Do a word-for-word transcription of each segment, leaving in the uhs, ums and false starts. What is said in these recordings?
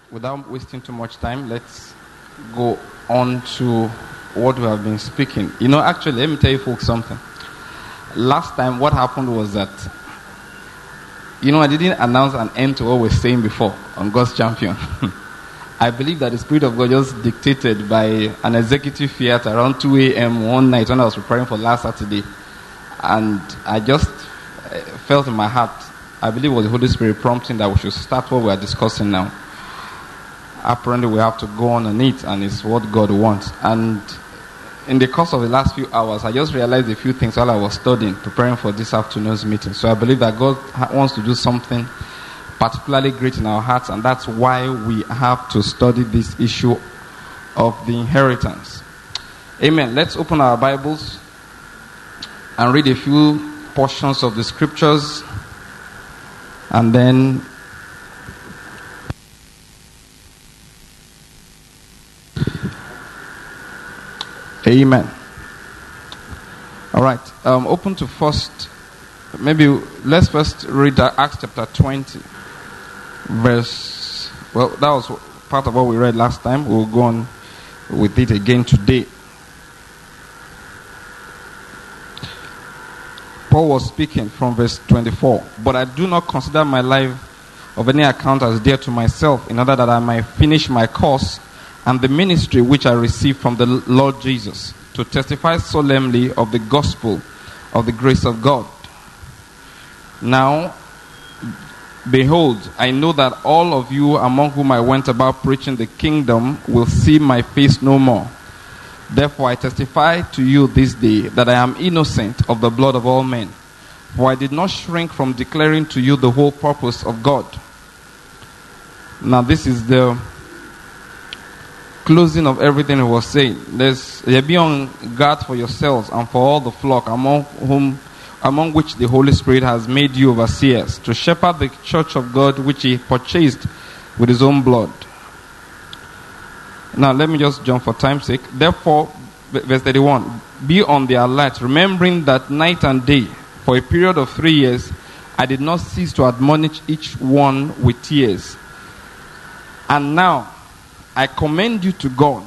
without wasting too much time, let's go on to what we have been speaking. You know, actually, let me tell you folks something. Last time, what happened was that, you know, I didn't announce an end to what we were saying before on God's Champion. I believe that the Spirit of God just dictated by an executive fiat around two a.m. one night when I was preparing for last Saturday. And I just felt in my heart, I believe it was the Holy Spirit prompting that we should start what we are discussing now. Apparently we have to go on and it, and it's what God wants. And in the course of the last few hours, I just realized a few things while I was studying, preparing for this afternoon's meeting. So I believe that God wants to do something particularly great in our hearts, and that's why we have to study this issue of the inheritance. Amen. Let's open our Bibles and read a few portions of the scriptures, and then Amen. All right. Um, open to first. Maybe let's first read Acts chapter twenty, verse. Well, that was part of what we read last time. We'll go on with it again today. Paul was speaking from verse twenty-four. But I do not consider my life of any account as dear to myself, in order that I might finish my course and the ministry which I received from the Lord Jesus, to testify solemnly of the gospel of the grace of God. Now, behold, I know that all of you among whom I went about preaching the kingdom will see my face no more. Therefore I testify to you this day that I am innocent of the blood of all men. For I did not shrink from declaring to you the whole purpose of God. Now this is the closing of everything he was saying. There's be on guard for yourselves and for all the flock among whom among which the Holy Spirit has made you overseers, to shepherd the church of God which he purchased with his own blood. Now let me just jump for time's sake. Therefore, verse thirty-one, be on the alert, remembering that night and day, for a period of three years, I did not cease to admonish each one with tears. And now I commend you to God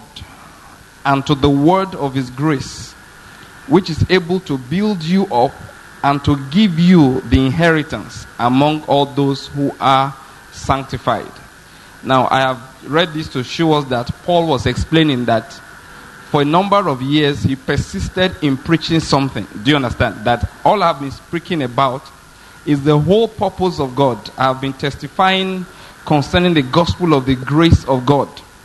and to the word of his grace, which is able to build you up and to give you the inheritance among all those who are sanctified. Now, I have read this to show us that Paul was explaining that for a number of years he persisted in preaching something. Do you understand? That all I have been speaking about is the whole purpose of God. I have been testifying concerning the gospel of the grace of God.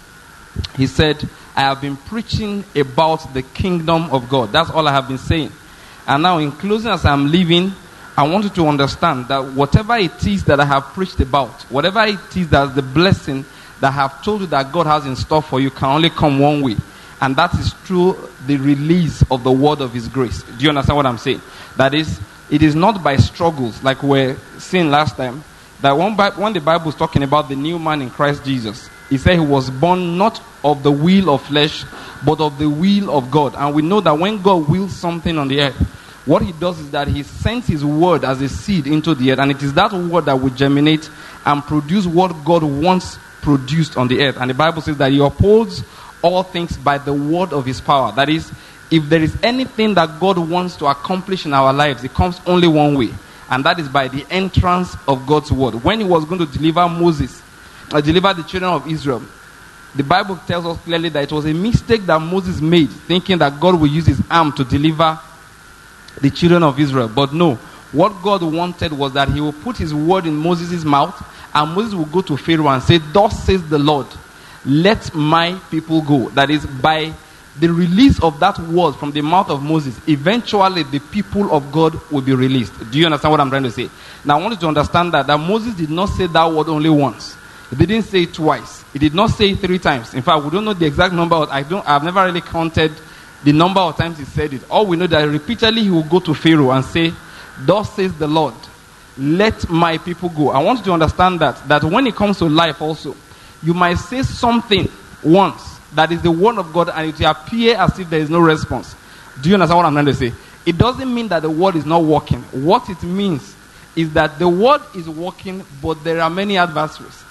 He said, I have been preaching about the kingdom of God. That's all I have been saying. And now in closing, as I'm leaving, I want you to understand that whatever it is that I have preached about, whatever it is that the blessing that I have told you that God has in store for you can only come one way. And that is through the release of the word of his grace. Do you understand what I'm saying? That is, it is not by struggles, like we were saying last time, that when, when the Bible is talking about the new man in Christ Jesus, he said he was born not of the will of flesh, but of the will of God. And we know that when God wills something on the earth, what he does is that he sends his word as a seed into the earth. And it is that word that will germinate and produce what God wants produced on the earth. And the Bible says that he upholds all things by the word of his power. That is, if there is anything that God wants to accomplish in our lives, it comes only one way. And that is by the entrance of God's word. When he was going to deliver Moses, uh, deliver the children of Israel, the Bible tells us clearly that it was a mistake that Moses made, thinking that God will use his arm to deliver the children of Israel. But no, what God wanted was that he will put his word in Moses' mouth, and Moses will go to Pharaoh and say, thus says the Lord, let my people go. That is, by the release of that word from the mouth of Moses, eventually the people of God will be released. Do you understand what I'm trying to say? Now I want you to understand that, that Moses did not say that word only once. He didn't say it twice. He did not say it three times. In fact, we don't know the exact number. I don't, I've never really counted the number of times he said it. All we know that repeatedly he will go to Pharaoh and say, thus says the Lord, let my people go. I want you to understand that, that when it comes to life also, you might say something once that is the word of God and it will appear as if there is no response. Do you understand what I'm trying to say? It doesn't mean that the word is not working. What it means is that the word is working, but there are many adversaries.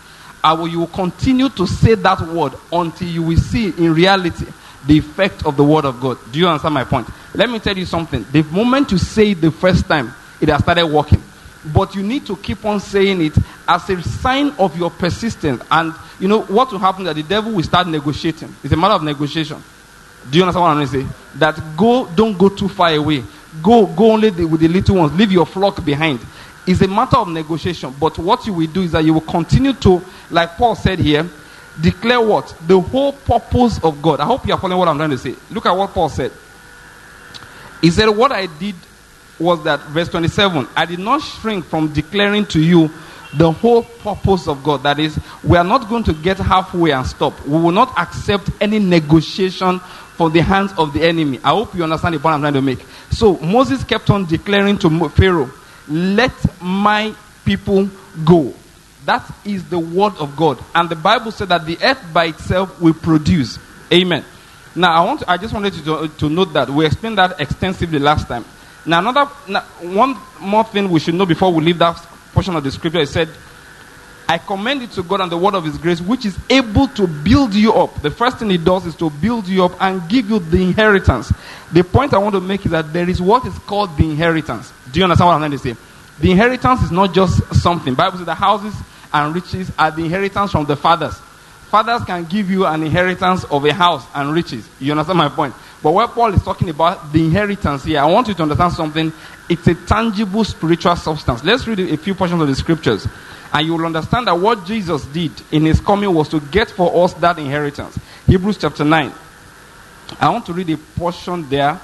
I will, you will continue to say that word until you will see in reality the effect of the word of God. Do you understand my point? Let me tell you something. The moment you say it the first time, it has started working. But you need to keep on saying it as a sign of your persistence. And you know what will happen, that the devil will start negotiating. It's a matter of negotiation. Do you understand what I'm going to say? That go, don't go too far away. Go, go only the, with the little ones. Leave your flock behind. It's a matter of negotiation. But what you will do is that you will continue to, like Paul said here, declare what? The whole purpose of God. I hope you are following what I'm trying to say. Look at what Paul said. He said, what I did was that, verse twenty-seven, I did not shrink from declaring to you the whole purpose of God. That is, we are not going to get halfway and stop. We will not accept any negotiation from the hands of the enemy. I hope you understand the point I'm trying to make. So Moses kept on declaring to Pharaoh, let my people go. That is the word of God. And the Bible said that the earth by itself will produce. Amen. Now, I want to, I just wanted you to, to note that. We explained that extensively last time. Now, another now, one more thing we should know before we leave that portion of the scripture. It said, I commend it to God and the word of his grace, which is able to build you up. The first thing it does is to build you up and give you the inheritance. The point I want to make is that there is what is called the inheritance. Do you understand what I'm trying to say? The inheritance is not just something. The Bible says the houses and riches are the inheritance from the fathers. Fathers can give you an inheritance of a house and riches. You understand my point? But what Paul is talking about, the inheritance here, I want you to understand something. It's a tangible spiritual substance. Let's read a few portions of the scriptures. And you will understand that what Jesus did in his coming was to get for us that inheritance. Hebrews chapter nine. I want to read a portion there.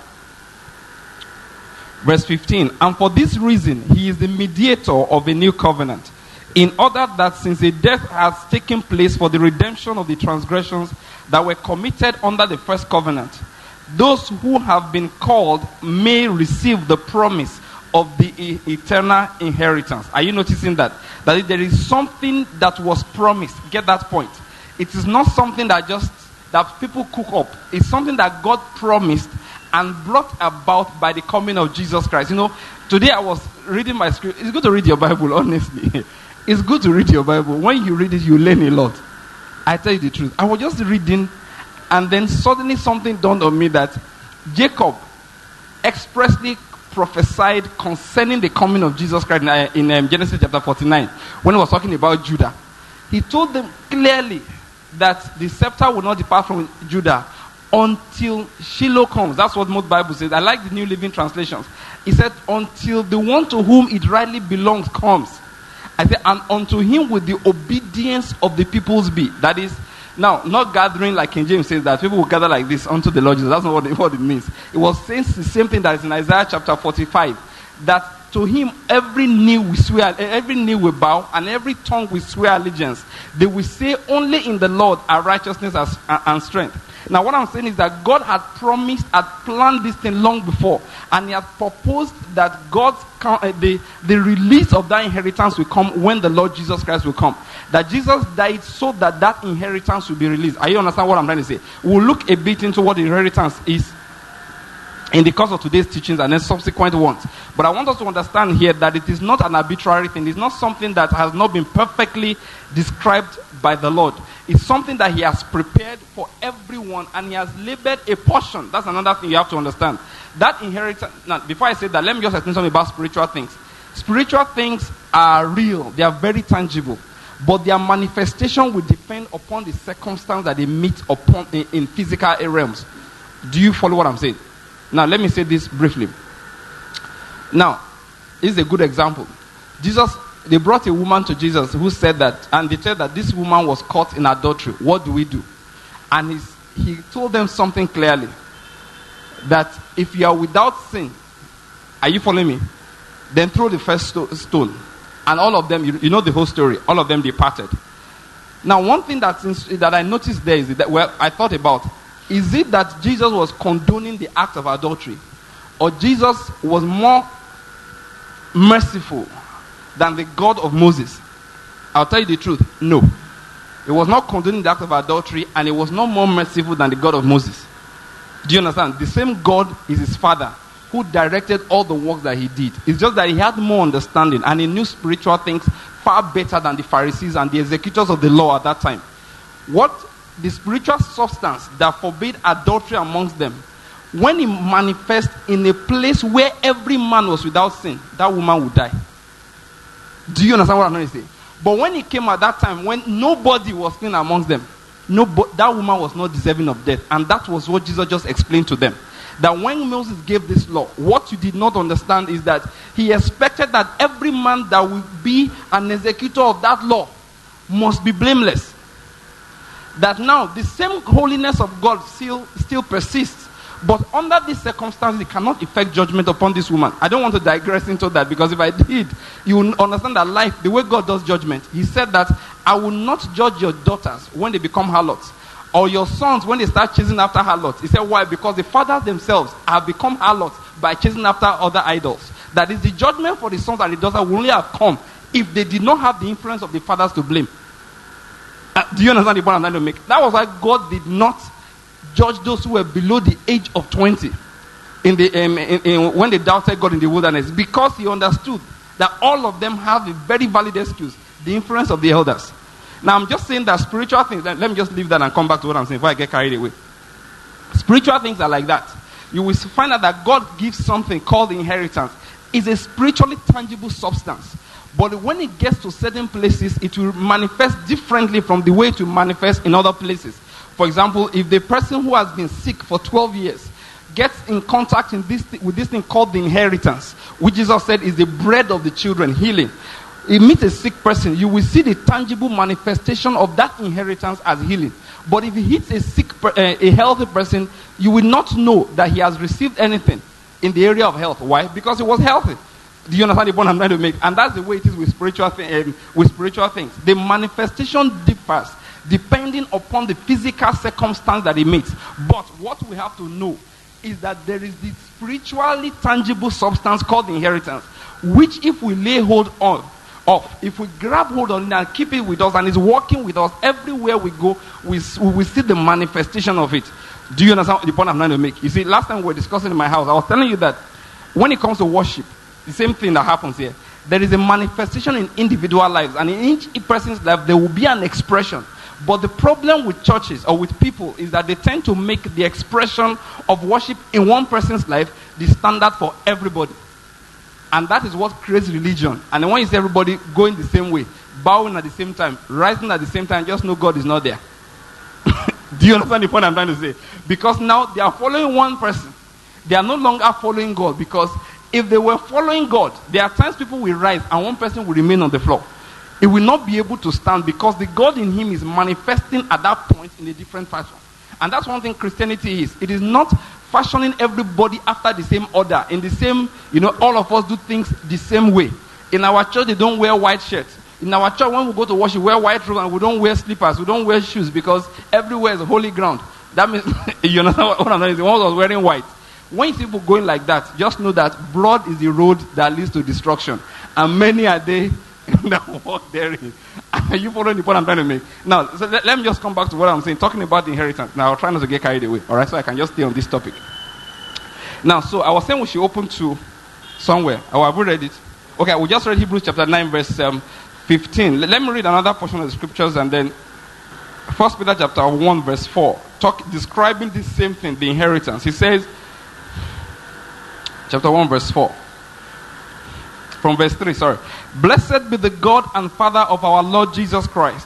Verse fifteen. And for this reason, he is the mediator of a new covenant, in order that since a death has taken place for the redemption of the transgressions that were committed under the first covenant, those who have been called may receive the promise of the e- eternal inheritance. Are you noticing that? That there is something that was promised. Get that point. It is not something that just that people cook up. It's something that God promised and brought about by the coming of Jesus Christ. You know, today I was reading my script. It's good to read your Bible, honestly. It's good to read your Bible. When you read it, you learn a lot. I tell you the truth. I was just reading, and then suddenly something dawned on me that Jacob expressly prophesied concerning the coming of Jesus Christ in, in um, Genesis chapter forty-nine, when he was talking about Judah. He told them clearly that the scepter will not depart from Judah until Shiloh comes. That's what most Bible says. I like the New Living Translations. He said, until the one to whom it rightly belongs comes. I said, and unto him will the obedience of the peoples be. That is, now, not gathering like King James says that people will gather like this unto the Lord Jesus. That's not what it, what it means. It was saying the same thing that is in Isaiah chapter forty-five. That to him every knee will swear, every knee will bow, and every tongue will swear allegiance. They will say, only in the Lord are righteousness and strength. Now, what I'm saying is that God had promised, had planned this thing long before, and he had proposed that God's the, the release of that inheritance will come when the Lord Jesus Christ will come. That Jesus died so that that inheritance will be released. Are you understand what I'm trying to say? We'll look a bit into what the inheritance is in the course of today's teachings and then subsequent ones. But I want us to understand here that it is not an arbitrary thing. It's not something that has not been perfectly described by the Lord. It's something that he has prepared for everyone, and he has labeled a portion. That's another thing you have to understand. That inheritance. Now, before I say that, let me just explain something about spiritual things. Spiritual things are real. They are very tangible. But their manifestation will depend upon the circumstance that they meet upon in, in physical realms. Do you follow what I'm saying? Now, let me say this briefly. Now, this is a good example. Jesus, they brought a woman to Jesus who said that, and they said that this woman was caught in adultery. What do we do? And he's, he told them something clearly. That if you are without sin, are you following me? Then throw the first sto- stone. And all of them, you, you know the whole story, all of them departed. Now, one thing that's in, that I noticed there is that, well, I thought about, is it that Jesus was condoning the act of adultery? Or Jesus was more merciful than the God of Moses? I'll tell you the truth. No. It was not condoning the act of adultery, and it was not more merciful than the God of Moses. Do you understand? The same God is his father. who directed all the works that he did. It's just that he had more understanding and he knew spiritual things far better than the Pharisees and the executors of the law at that time. What the spiritual substance that forbade adultery amongst them, when it manifests in a place where every man was without sin, that woman would die. Do you understand what I'm trying to say? But when it came at that time, when nobody was clean amongst them, nobody, that woman was not deserving of death. And that was what Jesus just explained to them. That when Moses gave this law, what you did not understand is that he expected that every man that will be an executor of that law must be blameless. That now the same holiness of God still, still persists. But under these circumstances, it cannot effect judgment upon this woman. I don't want to digress into that, because if I did, you will understand that life, the way God does judgment. He said that I will not judge your daughters when they become harlots, or your sons when they start chasing after harlots. He said, why? Because the fathers themselves have become harlots by chasing after other idols. That is, the judgment for the sons and the daughters will only have come if they did not have the influence of the fathers to blame. Uh, do you understand the point I'm trying to make? That was why God did not judge those who were below the age of twenty in the um, in, in, when they doubted God in the wilderness, because he understood that all of them have a very valid excuse, the influence of the elders. Now I'm just saying that spiritual things, let, let me just leave that and come back to what I'm saying before I get carried away. Spiritual things are like that. You will find out that God gives something called inheritance. It's a spiritually tangible substance. But when it gets to certain places, it will manifest differently from the way it will manifest in other places. For example, if the person who has been sick for twelve years gets in contact in this th- with this thing called the inheritance, which Jesus said is the bread of the children, healing. He meets a sick person, you will see the tangible manifestation of that inheritance as healing. But if he hits a sick, per- uh, a healthy person, you will not know that he has received anything in the area of health. Why? Because he was healthy. Do you understand the point I'm trying to make? And that's the way it is with spiritual th- um, with spiritual things. The manifestation differs depending upon the physical circumstance that it meets. But what we have to know is that there is this spiritually tangible substance called inheritance, which if we lay hold on, of, if we grab hold on it and keep it with us, and it's working with us everywhere we go, we, we will see the manifestation of it. Do you understand the point I'm trying to make? You see, last time we were discussing in my house, I was telling you that when it comes to worship, the same thing that happens here. There is a manifestation in individual lives, and in each person's life there will be an expression. But the problem with churches or with people is that they tend to make the expression of worship in one person's life the standard for everybody. And that is what creates religion. And then when you see everybody going the same way, bowing at the same time, rising at the same time, just know God is not there. Do you understand the point I'm trying to say? Because now they are following one person. They are no longer following God, because if they were following God, there are times people will rise and one person will remain on the floor. It will not be able to stand, because the God in him is manifesting at that point in a different fashion. And that's one thing Christianity is. It is not fashioning everybody after the same order, in the same, you know, all of us do things the same way. In our church, they don't wear white shirts. In our church, when we go to worship, we wear white robes and we don't wear slippers. We don't wear shoes, because everywhere is holy ground. That means, you understand what I'm saying? One was wearing white. When you see people going like that, just know that broad is the road that leads to destruction. And many are they that walk therein. Are you following the point I'm trying to make? Now, so let, let me just come back to what I'm saying, talking about the inheritance. Now, I'll try not to get carried away, all right? So I can just stay on this topic. Now, so I was saying we should open to somewhere. Oh, have we read it? Okay, we just read Hebrews chapter nine, verse um, fifteen. Let, let me read another portion of the scriptures, and then First Peter chapter one, verse four, talk, describing this same thing, the inheritance. He says, chapter one, verse four. From verse three, sorry. Blessed be the God and Father of our Lord Jesus Christ.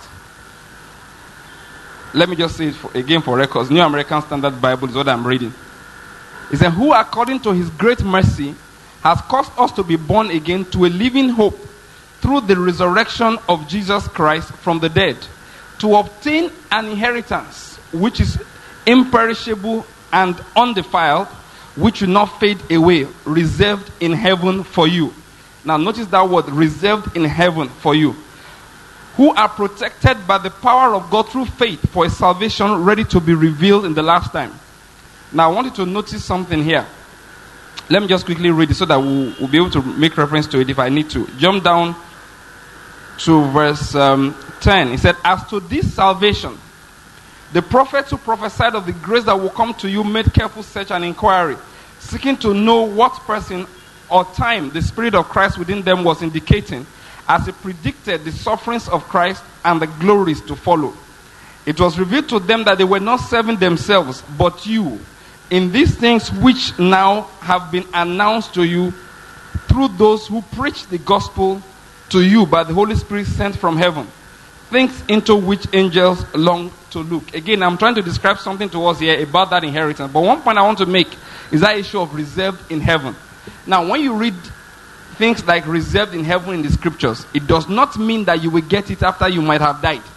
Let me just say it for, again for records. New American Standard Bible is what I'm reading. It says, who according to his great mercy has caused us to be born again to a living hope through the resurrection of Jesus Christ from the dead, to obtain an inheritance which is imperishable and undefiled, which will not fade away, reserved in heaven for you. Now notice that word, reserved in heaven for you, who are protected by the power of God through faith for a salvation ready to be revealed in the last time. Now I want you to notice something here. Let me just quickly read it so that we'll, we'll be able to make reference to it if I need to. Jump down to verse um, ten. It said, as to this salvation, the prophets who prophesied of the grace that will come to you made careful search and inquiry, seeking to know what person or time the Spirit of Christ within them was indicating as he predicted the sufferings of Christ and the glories to follow. It was revealed to them that they were not serving themselves, but you, in these things which now have been announced to you through those who preach the gospel to you by the Holy Spirit sent from heaven, things into which angels long to look. Again, I'm trying to describe something to us here about that inheritance. But one point I want to make is that issue of reserved in heaven. Now, when you read things like reserved in heaven in the scriptures, it does not mean that you will get it after you might have died.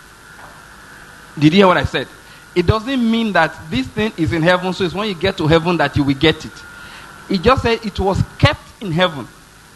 Did you hear what I said? It doesn't mean that this thing is in heaven, so it's when you get to heaven that you will get it. It just said it was kept in heaven.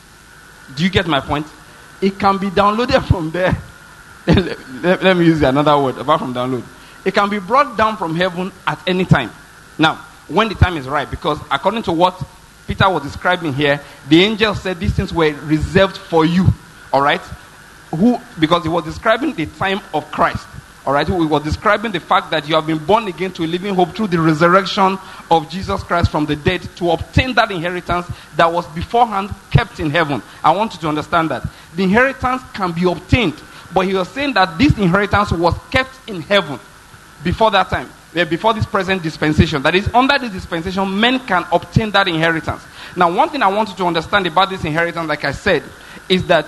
Do you get my point? It can be downloaded from there. let, let, let me use another word apart from download. It can be brought down from heaven at any time. Now, when the time is right, because according to what Peter was describing here, the angel said these things were reserved for you. All right? Who? Because he was describing the time of Christ. All right? We were describing the fact that you have been born again to a living hope through the resurrection of Jesus Christ from the dead to obtain that inheritance that was beforehand kept in heaven. I want you to understand that. The inheritance can be obtained, but he was saying that this inheritance was kept in heaven before that time, before this present dispensation. That is, under this dispensation, men can obtain that inheritance. Now, one thing I want you to understand about this inheritance, like I said, is that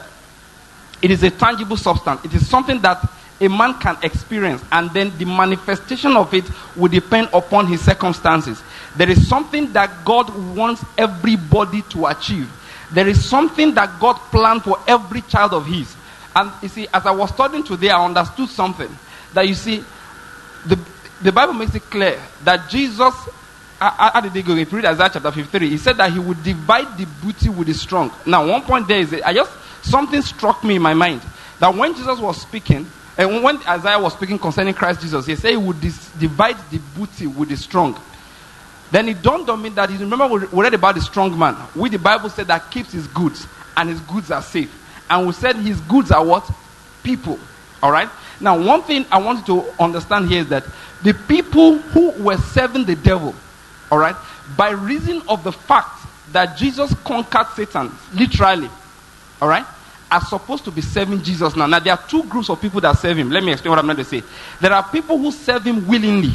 it is a tangible substance. It is something that a man can experience, and then the manifestation of it will depend upon his circumstances. There is something that God wants everybody to achieve. There is something that God planned for every child of his. And you see, as I was studying today, I understood something. That you see, the, the Bible makes it clear that Jesus, how did they go? If you read Isaiah chapter fifty-three, he said that he would divide the booty with the strong. Now, one point there is, I just, something struck me in my mind. That when Jesus was speaking, and when Isaiah was speaking concerning Christ Jesus, he said he would dis- divide the booty with the strong. Then it dawned on me that, you remember we read about the strong man, which the Bible said that keeps his goods, and his goods are safe. And we said his goods are what? People. All right? Now, one thing I want you to understand here is that the people who were serving the devil, all right, by reason of the fact that Jesus conquered Satan, literally, all right, are supposed to be serving Jesus now. Now, there are two groups of people that serve him. Let me explain what I'm going to say. There are people who serve him willingly.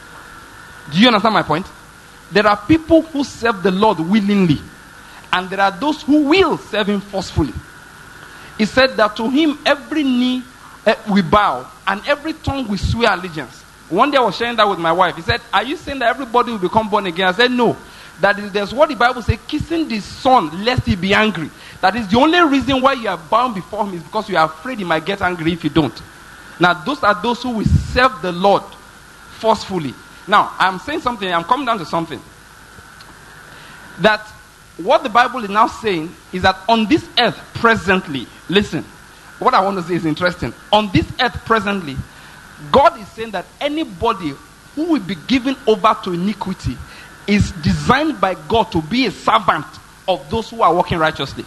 Do you understand my point? There are people who serve the Lord willingly. And there are those who will serve him forcefully. He said that to him every knee uh, will bow and every tongue will swear allegiance. One day I was sharing that with my wife. He said, are you saying that everybody will become born again? I said, no. That is, there's what the Bible says, kissing the son lest he be angry. That is the only reason why you are bound before him is because you are afraid he might get angry if you don't. Now, those are those who will serve the Lord forcefully. Now, I'm saying something, I'm coming down to something. That what the Bible is now saying is that on this earth presently, listen, what I want to say is interesting. On this earth presently, God is saying that anybody who will be given over to iniquity is designed by God to be a servant of those who are walking righteously.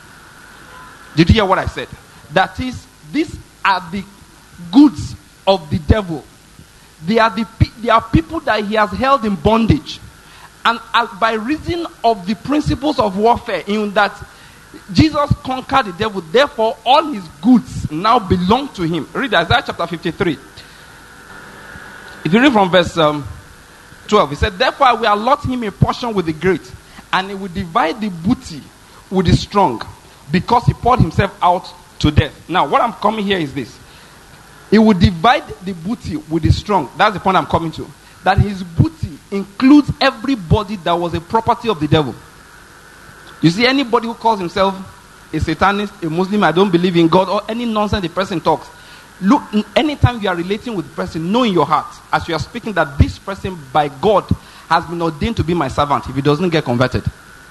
Did you hear what I said? That is, these are the goods of the devil. They are the they are people that he has held in bondage. And as by reason of the principles of warfare, in that Jesus conquered the devil, therefore all his goods now belong to him. Read Isaiah chapter fifty-three. If you read from verse um, twelve, he said, therefore I will allot him a portion with the great, and he will divide the booty with the strong, because he poured himself out to death. Now, what I'm coming here is this. He will divide the booty with the strong. That's the point I'm coming to. That his booty includes everybody that was a property of the devil. You see, anybody who calls himself a Satanist, a Muslim, I don't believe in God, or any nonsense the person talks, look, anytime you are relating with the person, know in your heart, as you are speaking, that this person by God has been ordained to be my servant if he doesn't get converted.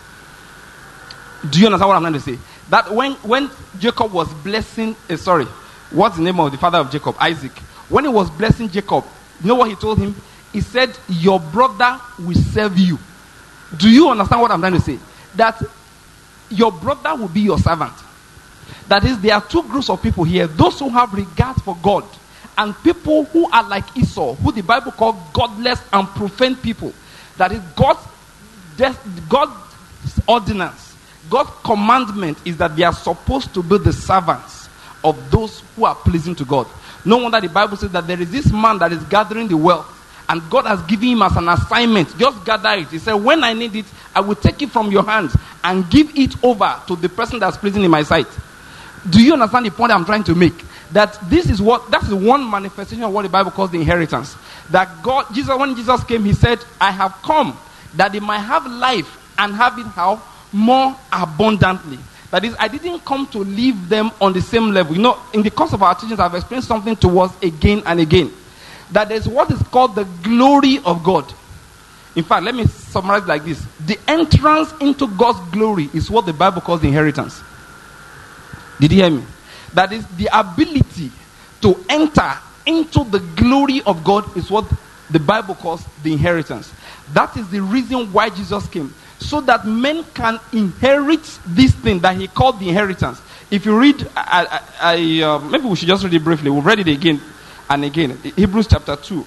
Do you understand what I'm trying to say? That when, when Jacob was blessing, uh, sorry, what's the name of the father of Jacob? Isaac. When he was blessing Jacob, you know what he told him? He said, your brother will serve you. Do you understand what I'm trying to say? That your brother will be your servant. That is, there are two groups of people here. Those who have regard for God, and people who are like Esau, who the Bible calls godless and profane people. That is, God des- God's ordinance, God's commandment is that they are supposed to be the servants of those who are pleasing to God. No wonder the Bible says that there is this man that is gathering the wealth, and God has given him as an assignment, just gather it. He said, when I need it, I will take it from your hands and give it over to the person that's pleasing in my sight. Do you understand the point I'm trying to make? That this is what, that's the one manifestation of what the Bible calls the inheritance. That God, Jesus, when Jesus came, he said, I have come that they might have life and have it how? More abundantly. That is, I didn't come to leave them on the same level. You know, in the course of our teachings, I've explained something to us again and again. That there's what is called the glory of God. In fact, let me summarize like this. The entrance into God's glory is what the Bible calls the inheritance. Did you hear me? That is, the ability to enter into the glory of God is what the Bible calls the inheritance. That is the reason why Jesus came. So that men can inherit this thing that he called the inheritance. If you read, I, I, I, uh, maybe we should just read it briefly. We've read it again and again. Hebrews chapter two.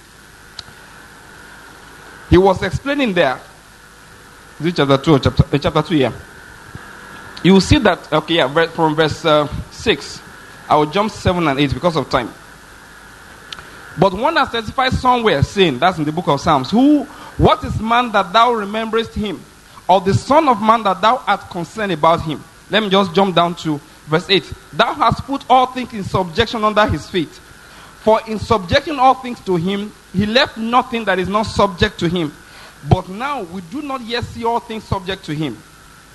He was explaining there. Is it chapter two or chapter, uh, chapter two, yeah. You will see that, okay, yeah, from verse uh, six. I will jump seven and eight because of time. But one has testified somewhere, saying, that's in the book of Psalms, who, what is man that thou rememberest him? Or the son of man that thou art concerned about him? Let me just jump down to verse eight. Thou hast put all things in subjection under his feet. For in subjecting all things to him, he left nothing that is not subject to him. But now we do not yet see all things subject to him.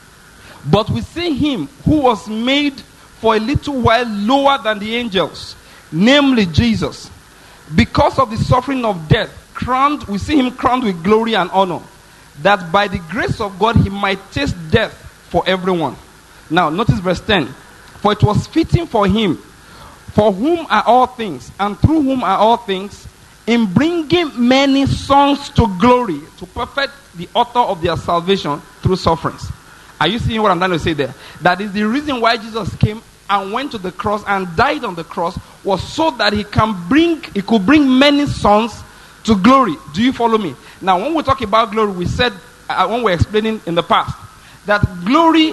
But we see him who was made for a little while lower than the angels, namely Jesus. Because of the suffering of death, crowned, we see him crowned with glory and honor, that by the grace of God he might taste death for everyone. Now, notice verse ten. For it was fitting for him, for whom are all things, and through whom are all things, in bringing many sons to glory, to perfect the author of their salvation through sufferings. Are you seeing what I'm trying to say there? That is the reason why Jesus came and went to the cross and died on the cross, was so that he can bring, he could bring many sons to glory. Do you follow me? Now, when we talk about glory, we said, uh, when we were explaining in the past, that glory,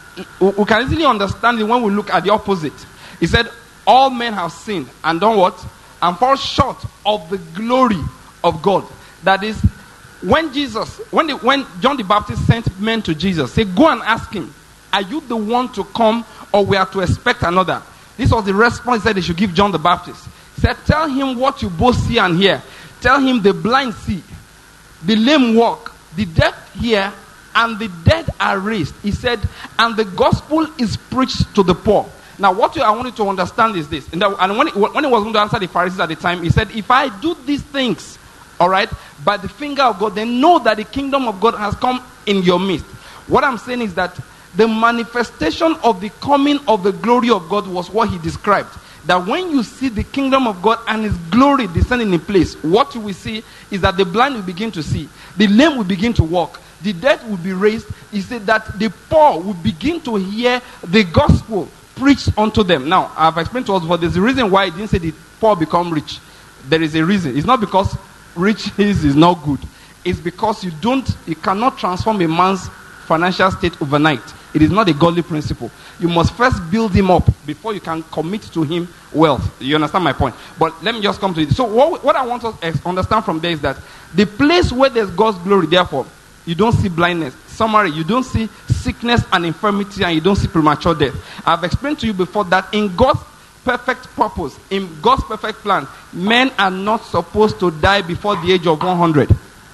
we can easily understand it when we look at the opposite. He said, all men have sinned and done what? And fall short of the glory of God. That is, when Jesus, when, the, when John the Baptist sent men to Jesus, say, go and ask him, are you the one to come, or we are to expect another? This was the response that they should give John the Baptist. He said, tell him what you both see and hear. Tell him the blind see, the lame walk, the deaf hear, and the dead are raised. He said, and the gospel is preached to the poor. Now, what I wanted to understand is this. And, that, and when, it, when he was going to answer the Pharisees at the time, he said, if I do these things, all right, by the finger of God, then know that the kingdom of God has come in your midst. What I'm saying is that the manifestation of the coming of the glory of God was what he described. That when you see the kingdom of God and his glory descending in place, what you will see is that the blind will begin to see, the lame will begin to walk, the dead will be raised. He said that the poor will begin to hear the gospel preached unto them. Now, I've explained to us, but there's a reason why he didn't say the poor become rich. There is a reason. It's not because riches is not good. It's because you don't, you cannot transform a man's financial state overnight. It is not a godly principle. You must first build him up before you can commit to him wealth. You understand my point? But let me just come to it. So what, what I want us to understand from there is that the place where there's God's glory, therefore, you don't see blindness. Summary, you don't see sickness and infirmity, and you don't see premature death. I've explained to you before that in God's perfect purpose, in God's perfect plan, men are not supposed to die before the age of one hundred.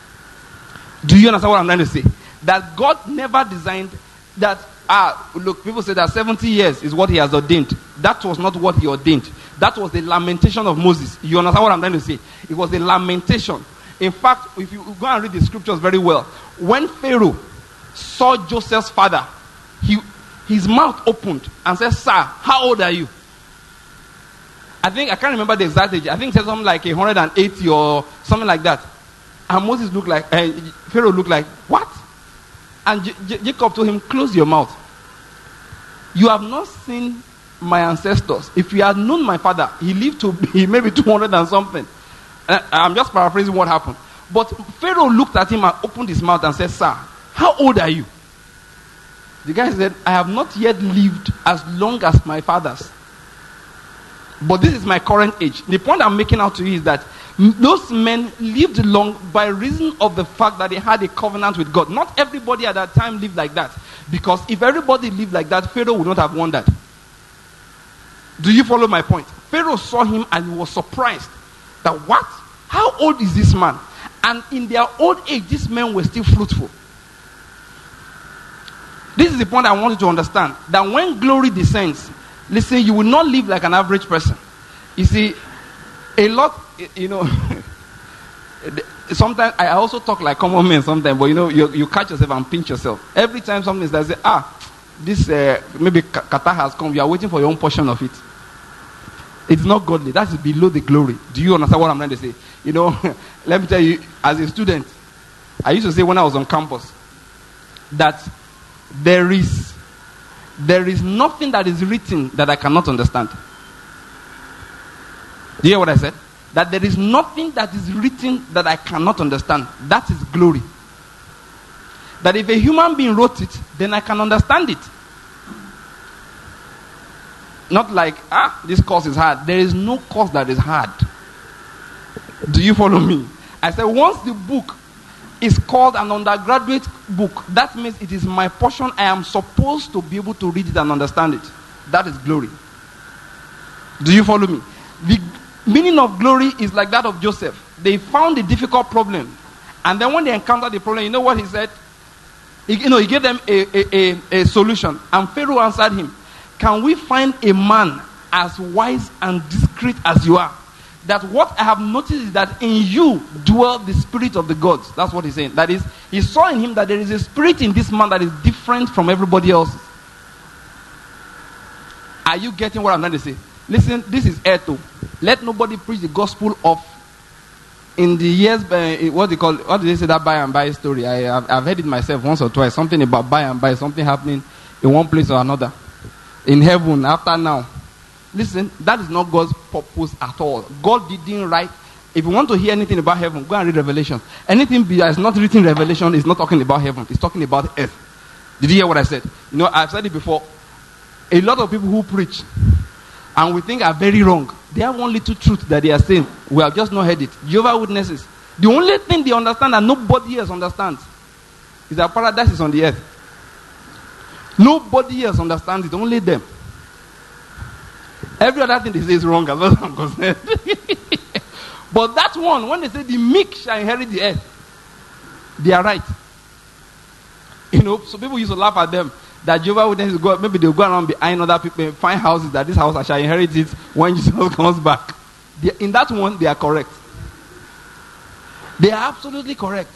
Do you understand what I'm trying to say? That God never designed that, ah, look, people say that seventy years is what he has ordained. That was not what he ordained. That was the lamentation of Moses. You understand what I'm trying to say? It was a lamentation. In fact, if you go and read the scriptures very well, when Pharaoh saw Joseph's father, he, his mouth opened and said, sir, how old are you? I think, I can't remember the exact age. I think it said something like one hundred eighty or something like that. And Moses looked like, uh, Pharaoh looked like, what? And J- J- Jacob told him, close your mouth. You have not seen my ancestors. If you had known my father, he lived to be maybe two hundred and something. Uh, I'm just paraphrasing what happened. But Pharaoh looked at him and opened his mouth and said, sir, how old are you? The guy said, I have not yet lived as long as my fathers, but this is my current age. The point I'm making out to you is that those men lived long by reason of the fact that they had a covenant with God. Not everybody at that time lived like that, because if everybody lived like that, Pharaoh would not have won that. Do you follow my point? Pharaoh saw him and he was surprised that what? How old is this man? And in their old age, these men were still fruitful. This is the point I want you to understand. That when glory descends, listen, you will not live like an average person. You see, a lot, you know, sometimes I also talk like common men sometimes, but you know, you, you catch yourself and pinch yourself. Every time something is that, say, ah, this, uh, maybe kata has come, you are waiting for your own portion of it. It's not godly. That is below the glory. Do you understand what I'm trying to say? You know, let me tell you, as a student, I used to say when I was on campus, that there is, there is nothing that is written that I cannot understand. Do you hear what I said? That there is nothing that is written that I cannot understand. That is glory. That if a human being wrote it, then I can understand it. Not like, ah, this course is hard. There is no course that is hard. Do you follow me? I said, once the book is called an undergraduate book, that means it is my portion. I am supposed to be able to read it and understand it. That is glory. Do you follow me? The meaning of glory is like that of Joseph. They found a difficult problem, and then when they encountered the problem, you know what he said? He, you know, he gave them a, a, a, a solution, and Pharaoh answered him, can we find a man as wise and discreet as you are? That what I have noticed is that in you dwell the spirit of the gods. That's what he's saying. That is, he saw in him that there is a spirit in this man that is different from everybody else. Are you getting what I'm trying to say? Listen, this is Eto. Let nobody preach the gospel of, in the years, uh, what they call, what do they say, that by and by story? I, have, I've heard it myself once or twice. Something about by and by, something happening in one place or another. In heaven, after now. Listen, that is not God's purpose at all. God didn't write. If you want to hear anything about heaven, go and read Revelation. Anything that is not written in Revelation is not talking about heaven. It's talking about earth. Did you hear what I said? You know, I've said it before. A lot of people who preach and we think are very wrong, they have one little truth that they are saying. We have just not heard it. Jehovah's Witnesses. The only thing they understand and nobody else understands is that paradise is on the earth. Nobody else understands it, only them. Every other thing they say is wrong as far as I'm concerned. But that one, when they say the meek shall inherit the earth, they are right. You know, so people used to laugh at them that Jehovah's Witnesses go, maybe they'll go around behind other people and find houses that this house I shall inherit it when Jesus comes back. They, in that one, they are correct. They are absolutely correct.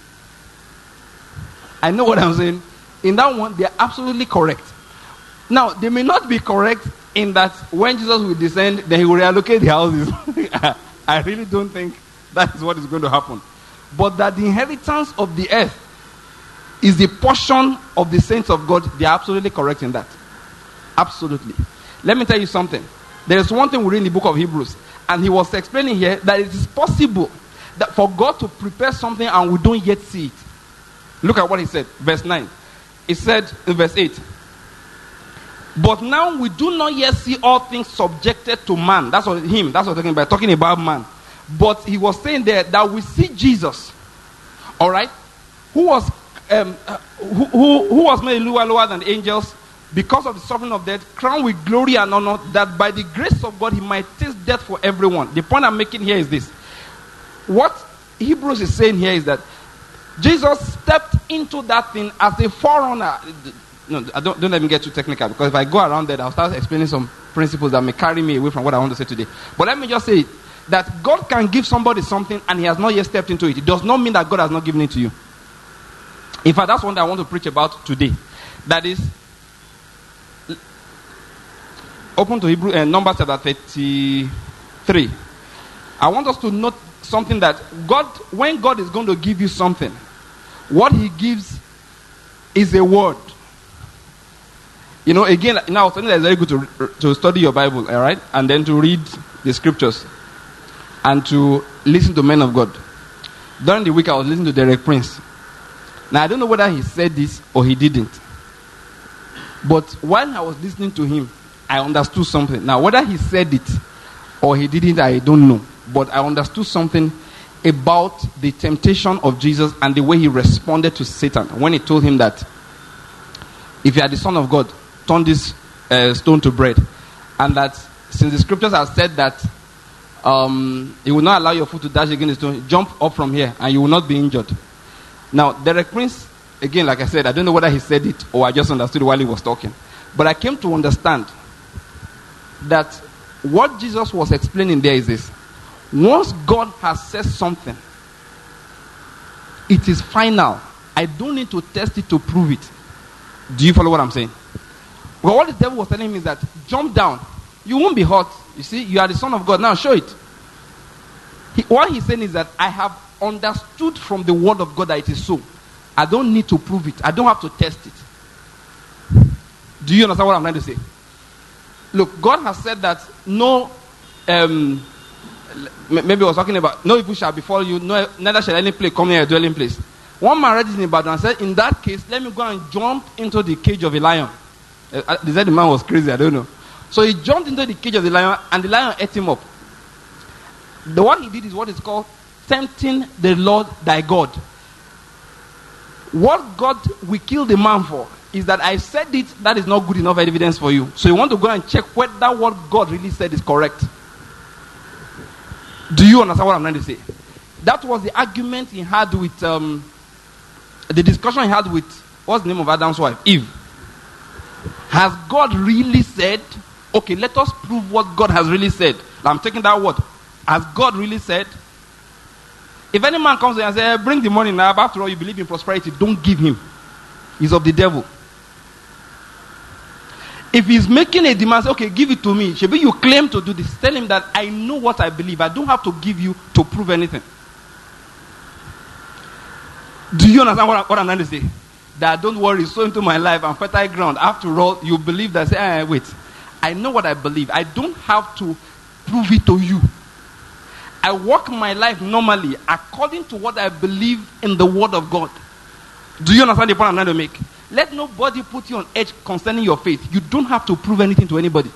I know what I'm saying. In that one, they are absolutely correct. Now, they may not be correct in that when Jesus will descend, then he will reallocate the houses. I really don't think that is what is going to happen. But that the inheritance of the earth is the portion of the saints of God, they are absolutely correct in that. Absolutely. Let me tell you something. There is one thing we read in the book of Hebrews, and he was explaining here that it is possible that for God to prepare something and we don't yet see it. Look at what he said, verse nine. He said in verse eight, but now we do not yet see all things subjected to man. That's what him, that's what talking about, talking about man. But he was saying there that we see Jesus, all right, who was um, uh, who, who, who was made lower, lower than the angels because of the suffering of death, crowned with glory and honor, that by the grace of God he might taste death for everyone. The point I'm making here is this. What Hebrews is saying here is that Jesus stepped into that thing as a forerunner. No, I don't, don't let me get too technical, because if I go around there, I'll start explaining some principles that may carry me away from what I want to say today. But let me just say that God can give somebody something and he has not yet stepped into it. It does not mean that God has not given it to you. In fact, that's one that I want to preach about today. That is, open to Hebrew, uh, Numbers chapter thirty-three. I want us to note something that God, when God is going to give you something, what he gives is a word. You know, again, now something that is very good to, to study your Bible, all right? And then to read the scriptures and to listen to men of God. During the week, I was listening to Derek Prince. Now, I don't know whether he said this or he didn't. But while I was listening to him, I understood something. Now, whether he said it or he didn't, I don't know. But I understood something about the temptation of Jesus and the way he responded to Satan when he told him that if you are the Son of God, turn this uh, stone to bread. And that since the scriptures have said that um, he will not allow your foot to dash against the stone, jump up from here and you will not be injured. Now, Derek Prince, again, like I said, I don't know whether he said it or I just understood while he was talking. But I came to understand that what Jesus was explaining there is this. Once God has said something, it is final. I don't need to test it to prove it. Do you follow what I'm saying? Well, what the devil was telling me is that jump down. You won't be hurt. You see, you are the Son of God. Now show it. He, what he's saying is that I have understood from the word of God that it is so. I don't need to prove it. I don't have to test it. Do you understand what I'm trying to say? Look, God has said that no, um, maybe I was talking about no evil shall befall you, no, neither shall any plague come near your dwelling place. One man read it in Ibadan and said, in that case, let me go and jump into the cage of a lion. Uh, they said the man was crazy, I don't know. So he jumped into the cage of the lion and the lion ate him up. The what he did is what is called tempting the Lord thy God. What God will kill the man for is that I said it, that is not good enough evidence for you. So you want to go and check whether what God really said is correct. Do you understand what I'm trying to say? That was the argument he had with, um, the discussion he had with, what's the name of Adam's wife? Eve. Has God really said? Okay, let us prove what God has really said. I'm taking that word. Has God really said? If any man comes and says, bring the money now, after all you believe in prosperity, don't give him. He's of the devil. If he's making a demand, say, okay, give it to me. Maybe you claim to do this. Tell him that I know what I believe. I don't have to give you to prove anything. Do you understand what, I, what I'm trying to say? That don't worry, sow into my life and fertile ground. After all, you believe that. Say, eh, wait. I know what I believe. I don't have to prove it to you. I walk my life normally according to what I believe in the word of God. Do you understand the point I'm trying to make? Let nobody put you on edge concerning your faith. You don't have to prove anything to anybody.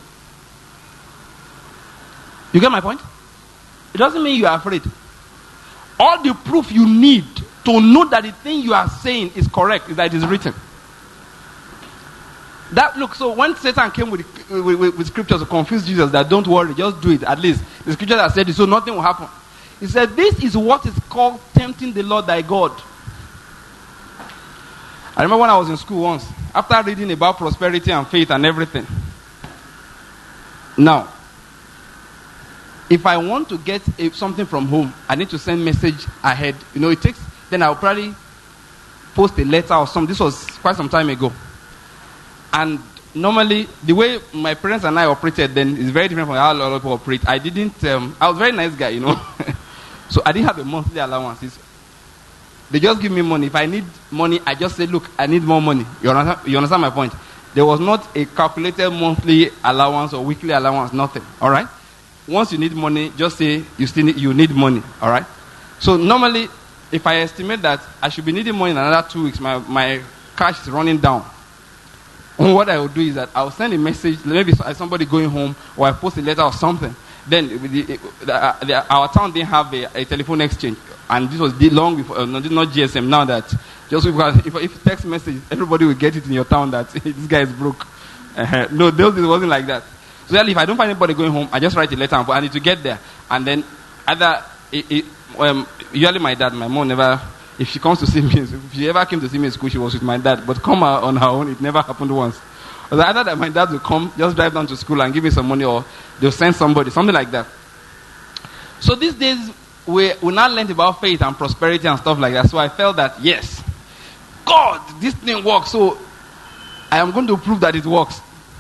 You get my point? It doesn't mean you are afraid. All the proof you need to know that the thing you are saying is correct is that it is written. That look, so when Satan came with, with, with, with scriptures to confuse Jesus, that don't worry, just do it. At least the scripture that said it, so nothing will happen. He said, this is what is called tempting the Lord thy God. I remember when I was in school once, after reading about prosperity and faith and everything. Now, if I want to get a, something from home, I need to send message ahead. You know, it takes, then I'll probably post a letter or something. This was quite some time ago. And normally, the way my parents and I operated then is very different from how a lot of people operate. I didn't, um, I was a very nice guy, you know. So I didn't have a monthly allowance. It's, they just give me money. If I need money, I just say, look, I need more money. You understand, you understand my point? There was not a calculated monthly allowance or weekly allowance, nothing. All right? Once you need money, just say you still need, you need money. All right? So normally, if I estimate that I should be needing money in another two weeks, my, my cash is running down. What I will do is that I will send a message, maybe somebody going home, or I post a letter or something. Then the, the, the, our town didn't have a, a telephone exchange, and this was long before, uh, not G S M. Now that just because if, if text message, everybody will get it in your town that this guy is broke. Uh, no, those it wasn't like that. So if I don't find anybody going home, I just write a letter and I need to get there, and then either it, it, um, usually my dad, my mom never. If she comes to see me, if she ever came to see me in school, she was with my dad. But come on her own, it never happened once. But either that my dad will come, just drive down to school and give me some money, or they'll send somebody, something like that. So these days, we we now learned about faith and prosperity and stuff like that. So I felt that, yes, God, this thing works. So I am going to prove that it works.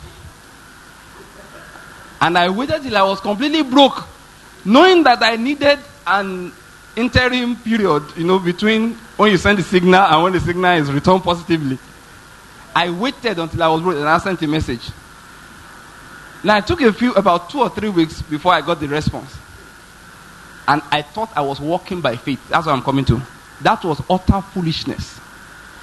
And I waited till I was completely broke, knowing that I needed an interim period, you know, between when you send the signal and when the signal is returned positively. I waited until I was broke and I sent a message. Now it took a few, about two or three weeks before I got the response. And I thought I was walking by faith. That's what I'm coming to. That was utter foolishness.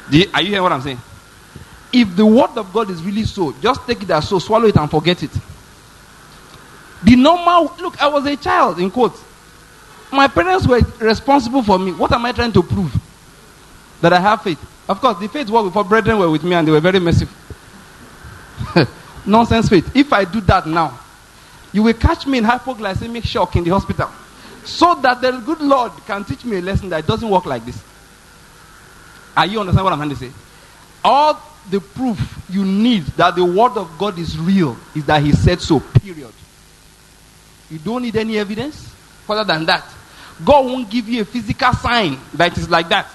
Do you, are you hearing what I'm saying? If the word of God is really so, just take it as so, swallow it and forget it. The normal, look, I was a child, in quotes. My parents were responsible for me. What am I trying to prove? That I have faith. Of course, the faith was before brethren were with me and they were very merciful. Nonsense faith. If I do that now, you will catch me in hypoglycemic shock in the hospital. So that the good Lord can teach me a lesson that it doesn't work like this. Are you understand what I'm trying to say? All the proof you need that the word of God is real is that he said so, period. You don't need any evidence further than that. God won't give you a physical sign that it is like that.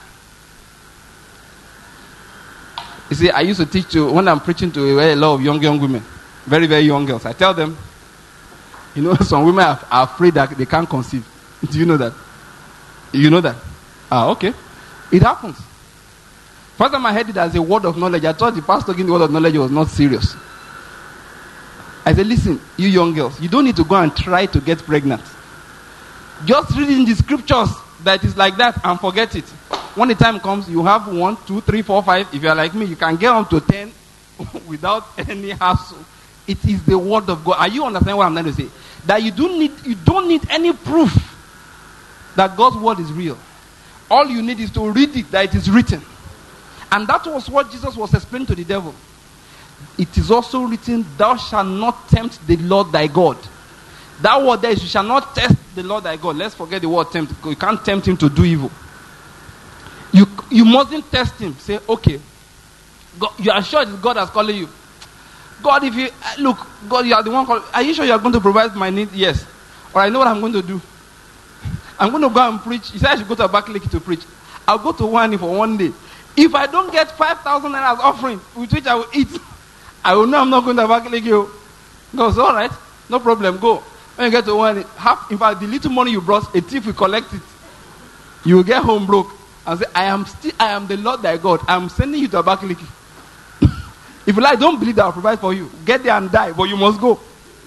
You see, I used to teach to, when I'm preaching to a lot of young, young women, very, very young girls, I tell them, you know, some women are, are afraid that they can't conceive. Do you know that? You know that? Ah, okay. It happens. First time I heard it as a word of knowledge, I thought the pastor giving the word of knowledge was not serious. I said, listen, you young girls, you don't need to go and try to get pregnant. Just read in the scriptures that it's like that and forget it. When the time comes, you have one, two, three, four, five. If you are like me, you can get on to ten without any hassle. It is the word of God. Are you understanding what I'm trying to say? That you don't need, you don't need any proof that God's word is real. All you need is to read it, that it is written. And that was what Jesus was explaining to the devil. It is also written, thou shalt not tempt the Lord thy God. That word there is, you shall not test the Lord thy God. Let's forget the word tempt. You can't tempt him to do evil. You you mustn't test him. Say, okay, God, you are sure God has called you. God, if you, look, God, you are the one called. Are you sure you are going to provide my need? Yes. Or I know what I'm going to do. I'm going to go and preach. You said I should go to Abakaliki to preach. I'll go to one for one day. If I don't get five thousand naira as offering, with which I will eat, I will know I'm not going to Abakaliki. God, all right, no problem, go. When you get to one, half, in fact, the little money you brought, a thief will collect it. You will get home broke and say, I am still, I am the Lord thy God. I am sending you to Abakaliki. If you like, don't believe that I'll provide for you. Get there and die, but you must go.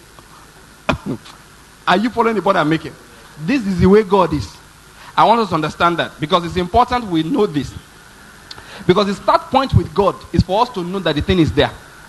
Are you following the point I'm making? This is the way God is. I want us to understand that because it's important we know this. Because the start point with God is for us to know that the thing is there.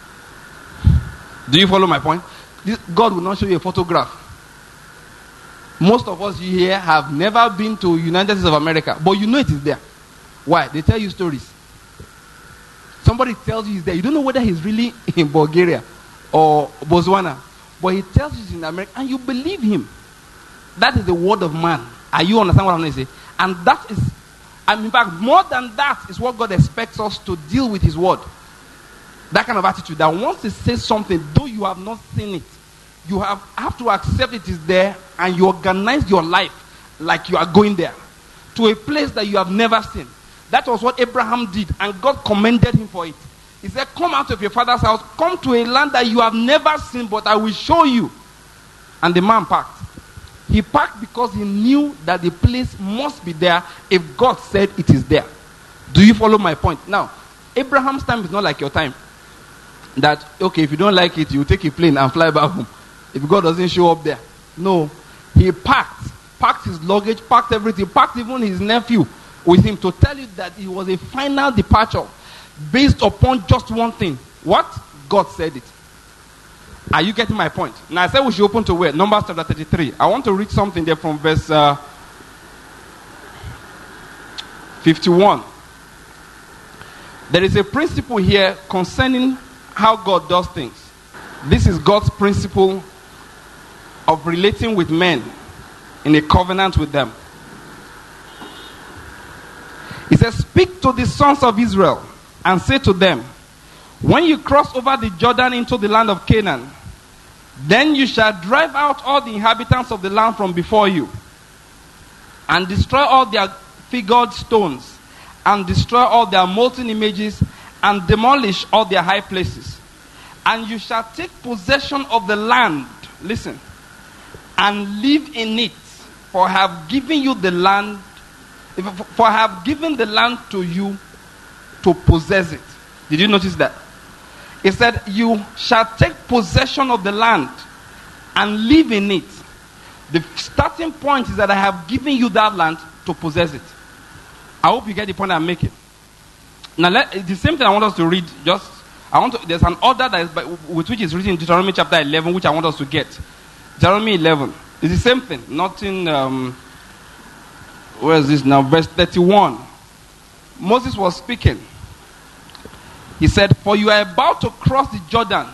Do you follow my point? This, God will not show you a photograph. Most of us here have never been to United States of America, but you know it is there. Why? They tell you stories. Somebody tells you he's there. You don't know whether he's really in Bulgaria or Botswana, but he tells you he's in America, and you believe him. That is the word of man. Are you understand what I'm going to say? And that is, and in fact, more than that is what God expects us to deal with his word. That kind of attitude, that once he says something, though you have not seen it, you have, have to accept it is there, and you organize your life like you are going there to a place that you have never seen. That was what Abraham did, and God commended him for it. He said, come out of your father's house, come to a land that you have never seen, but I will show you. And the man packed. He packed because he knew that the place must be there if God said it is there. Do you follow my point? Now, Abraham's time is not like your time. That, okay, if you don't like it, you take a plane and fly back home. If God doesn't show up there. No. He packed. Packed his luggage, packed everything, packed even his nephew with him to tell you that it was a final departure based upon just one thing. What? God said it. Are you getting my point? Now I said we should open to where? Numbers chapter thirty-three. I want to read something there from verse uh, fifty-one. There is a principle here concerning how God does things. This is God's principle of relating with men in a covenant with them. He says, speak to the sons of Israel and say to them, when you cross over the Jordan into the land of Canaan, then you shall drive out all the inhabitants of the land from before you, and destroy all their figured stones, and destroy all their molten images, and demolish all their high places. And you shall take possession of the land, listen, and live in it, for I have given you the land, for I have given the land to you to possess it. Did you notice that? It said, you shall take possession of the land and live in it. The starting point is that I have given you that land to possess it. I hope you get the point I'm making. Now, let, the same thing I want us to read, just, I want to, there's an order that is, by, with which is written in Deuteronomy chapter eleven, which I want us to get. Deuteronomy eleven. It's the same thing. Nothing, um, where is this now? Verse thirty-one. Moses was speaking. He said, for you are about to cross the Jordan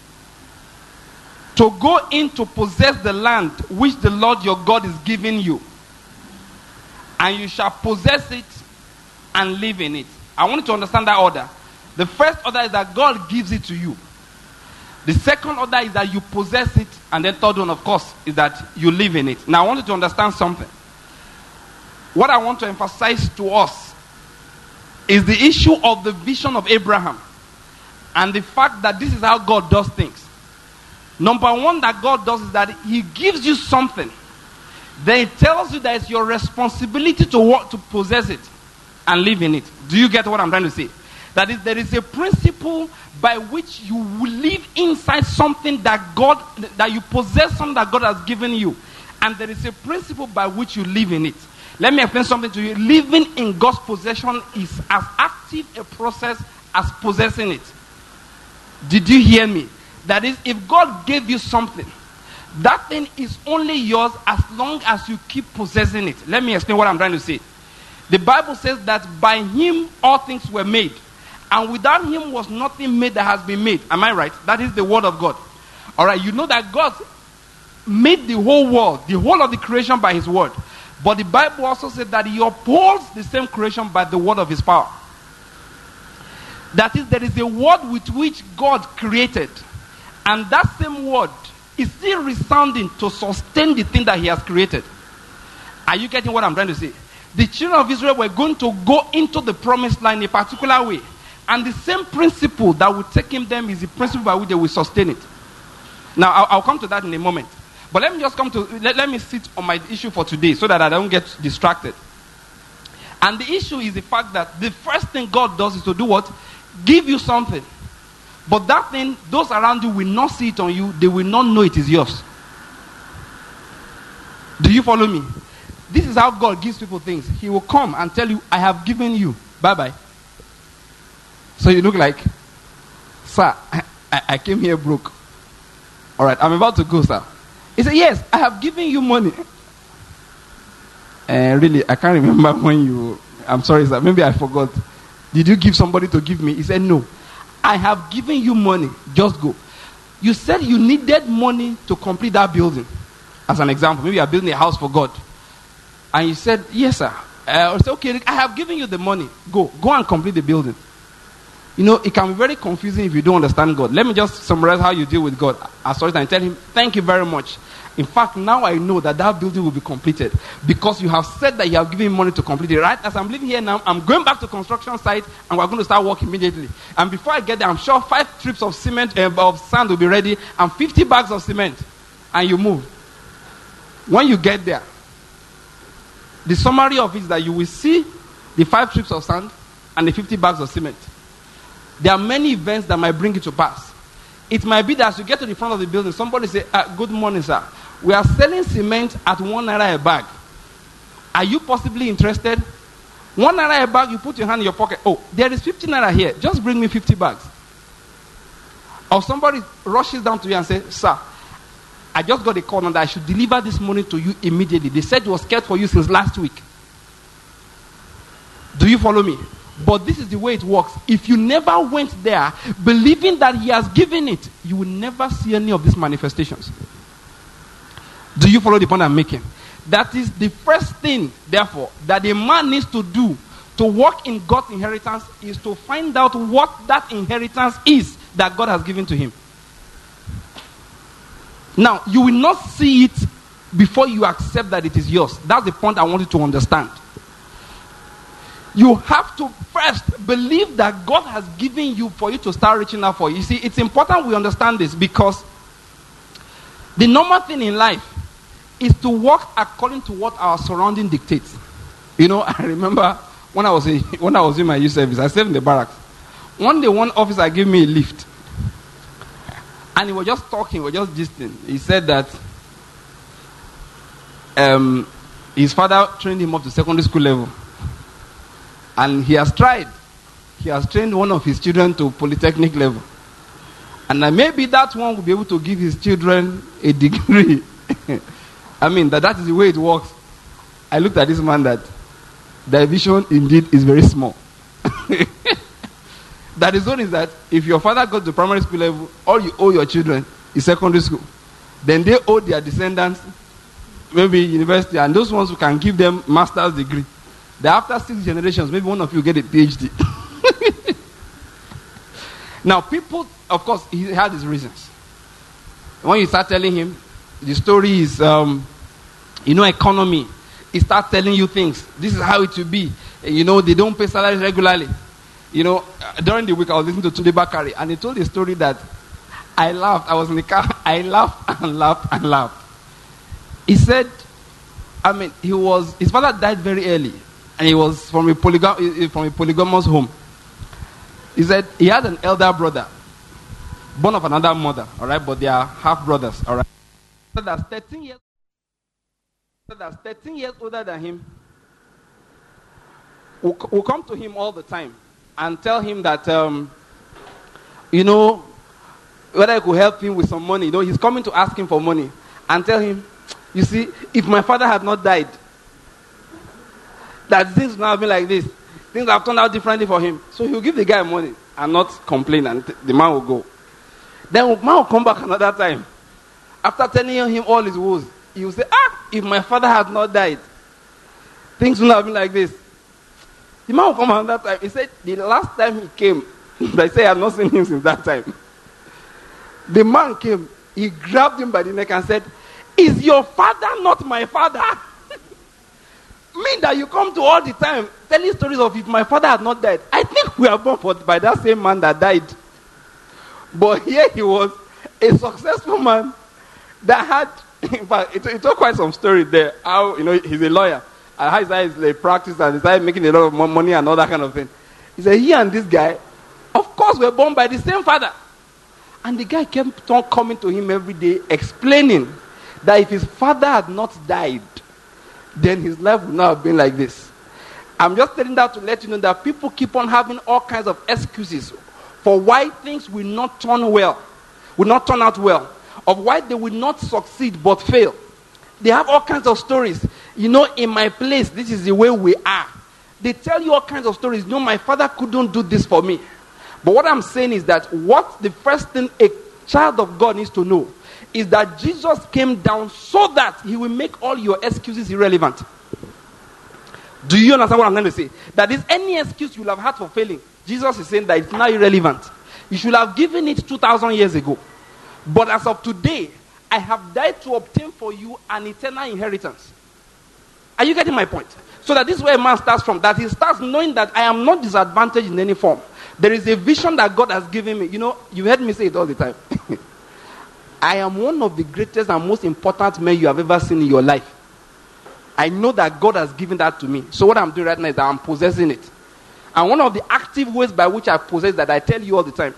to go in to possess the land which the Lord your God is giving you. And you shall possess it and live in it. I want you to understand that order. The first order is that God gives it to you. The second order is that you possess it. And the third one, of course, is that you live in it. Now, I want you to understand something. What I want to emphasize to us is the issue of the vision of Abraham. And the fact that this is how God does things. Number one that God does is that he gives you something. Then he tells you that it's your responsibility to work to possess it and live in it. Do you get what I'm trying to say? That is, there is a principle by which you will live inside something that God, that you possess something that God has given you. And there is a principle by which you live in it. Let me explain something to you. Living in God's possession is as active a process as possessing it. Did you hear me? That is, if God gave you something, that thing is only yours as long as you keep possessing it. Let me explain what I'm trying to say. The Bible says that by him all things were made. And without him was nothing made that has been made. Am I right? That is the word of God. Alright, you know that God made the whole world, the whole of the creation by his word. But the Bible also said that he upholds the same creation by the word of his power. That is, there is a word with which God created. And that same word is still resounding to sustain the thing that he has created. Are you getting what I'm trying to say? The children of Israel were going to go into the promised land in a particular way. And the same principle that will take them is the principle by which they will sustain it. Now, I'll, I'll come to that in a moment. But let me just come to, let, let me sit on my issue for today so that I don't get distracted. And the issue is the fact that the first thing God does is to do what? Give you something. But that thing, those around you will not see it on you. They will not know it is yours. Do you follow me? This is how God gives people things. He will come and tell you, I have given you. Bye-bye. So you look like, sir, I, I came here broke. All right, I'm about to go, sir. He said, yes, I have given you money. Uh, really, I can't remember when you, I'm sorry, sir, maybe I forgot. Did you give somebody to give me? He said, no. I have given you money. Just go. You said you needed money to complete that building. As an example, maybe you are building a house for God. And you said, yes, sir. Uh, I said, okay, I have given you the money. Go. Go and complete the building. You know, it can be very confusing if you don't understand God. Let me just summarize how you deal with God. I saw it and tell him, thank you very much. In fact, now I know that that building will be completed because you have said that you have given me money to complete it. Right? As I'm living here now, I'm going back to construction site and we're going to start work immediately. And before I get there, I'm sure five trips of cement, uh, of sand will be ready and fifty bags of cement. And you move. When you get there, the summary of it is that you will see the five trips of sand and the fifty bags of cement. There are many events that might bring it to pass. It might be that as you get to the front of the building, somebody say, ah, good morning, sir. We are selling cement at one naira a bag. Are you possibly interested? One naira a bag, you put your hand in your pocket. Oh, there is fifty naira here. Just bring me fifty bags. Or somebody rushes down to you and says, sir, I just got a call on that I should deliver this money to you immediately. They said it was kept for you since last week. Do you follow me? But this is the way it works. If you never went there believing that he has given it, you will never see any of these manifestations. Do you follow the point I'm making? That is the first thing, therefore, that a man needs to do to walk in God's inheritance is to find out what that inheritance is that God has given to him. Now, you will not see it before you accept that it is yours. That's the point I want you to understand. You have to first believe that God has given you for you to start reaching out for. You see, it's important we understand this because the normal thing in life is to walk according to what our surrounding dictates. You know, I remember when I was in, when I was in my youth service, I served in the barracks. One day, one officer gave me a lift. And he was just talking, he was just gisting. He said that um, his father trained him up to secondary school level. And he has tried. he has trained one of his children to polytechnic level. And uh, maybe that one will be able to give his children a degree. I mean, that that is the way it works. I looked at this man that the vision indeed is very small. That is one is that if your father goes to primary school level, all you owe your children is secondary school. Then they owe their descendants maybe university, and those ones who can give them master's degree. Then after six generations, maybe one of you get a PhD. Now, people, of course, he had his reasons. When you start telling him, the story is, um, you know, economy. He starts telling you things. This is how it will be. You know, they don't pay salaries regularly. You know, during the week, I was listening to Tunde Bakari, and he told a story that I laughed. I was in the car. I laughed and laughed and laughed. He said, I mean, he was, his father died very early, and he was from a, polygam- from a polygamous home. He said he had an elder brother, born of another mother, all right, but they are half brothers, all right. So that's thirteen years. So that's thirteen years older than him. Will we'll come to him all the time and tell him that, um, you know, whether I could help him with some money. You know, he's coming to ask him for money, and tell him, you see, if my father had not died, that things would not have been like this. Things have turned out differently for him. So he'll give the guy money and not complain, and th- the man will go. Then the man will come back another time. After telling him all his woes, he will say, ah, if my father had not died, things wouldn't have been like this. The man will come another time. He said, the last time he came, they say I have not seen him since that time. The man came, he grabbed him by the neck and said, is your father not my father? Mean that you come to all the time telling stories of if my father had not died. I think we are born for, by that same man that died. But here he was, a successful man that had, in fact, it, it took quite some story there. How, you know, he's a lawyer. And how he started his practice and he started making a lot of money and all that kind of thing. He said, he and this guy, of course, were born by the same father. And the guy kept on coming to him every day, explaining that if his father had not died, then his life would not have been like this. I'm just telling that to let you know that people keep on having all kinds of excuses for why things will not turn well, will not turn out well, of why they will not succeed but fail. They have all kinds of stories. You know, in my place, this is the way we are. They tell you all kinds of stories. You know, my father couldn't do this for me. But what I'm saying is that what the first thing a child of God needs to know is that Jesus came down so that he will make all your excuses irrelevant. Do you understand what I'm trying to say? That is, any excuse you will have had for failing, Jesus is saying that it's now irrelevant. You should have given it two thousand years ago. But as of today, I have died to obtain for you an eternal inheritance. Are you getting my point? So that this is where a man starts from. That he starts knowing that I am not disadvantaged in any form. There is a vision that God has given me. You know, you heard me say it all the time. I am one of the greatest and most important men you have ever seen in your life. I know that God has given that to me. So what I'm doing right now is that I'm possessing it. And one of the active ways by which I possess that, I tell you all the time.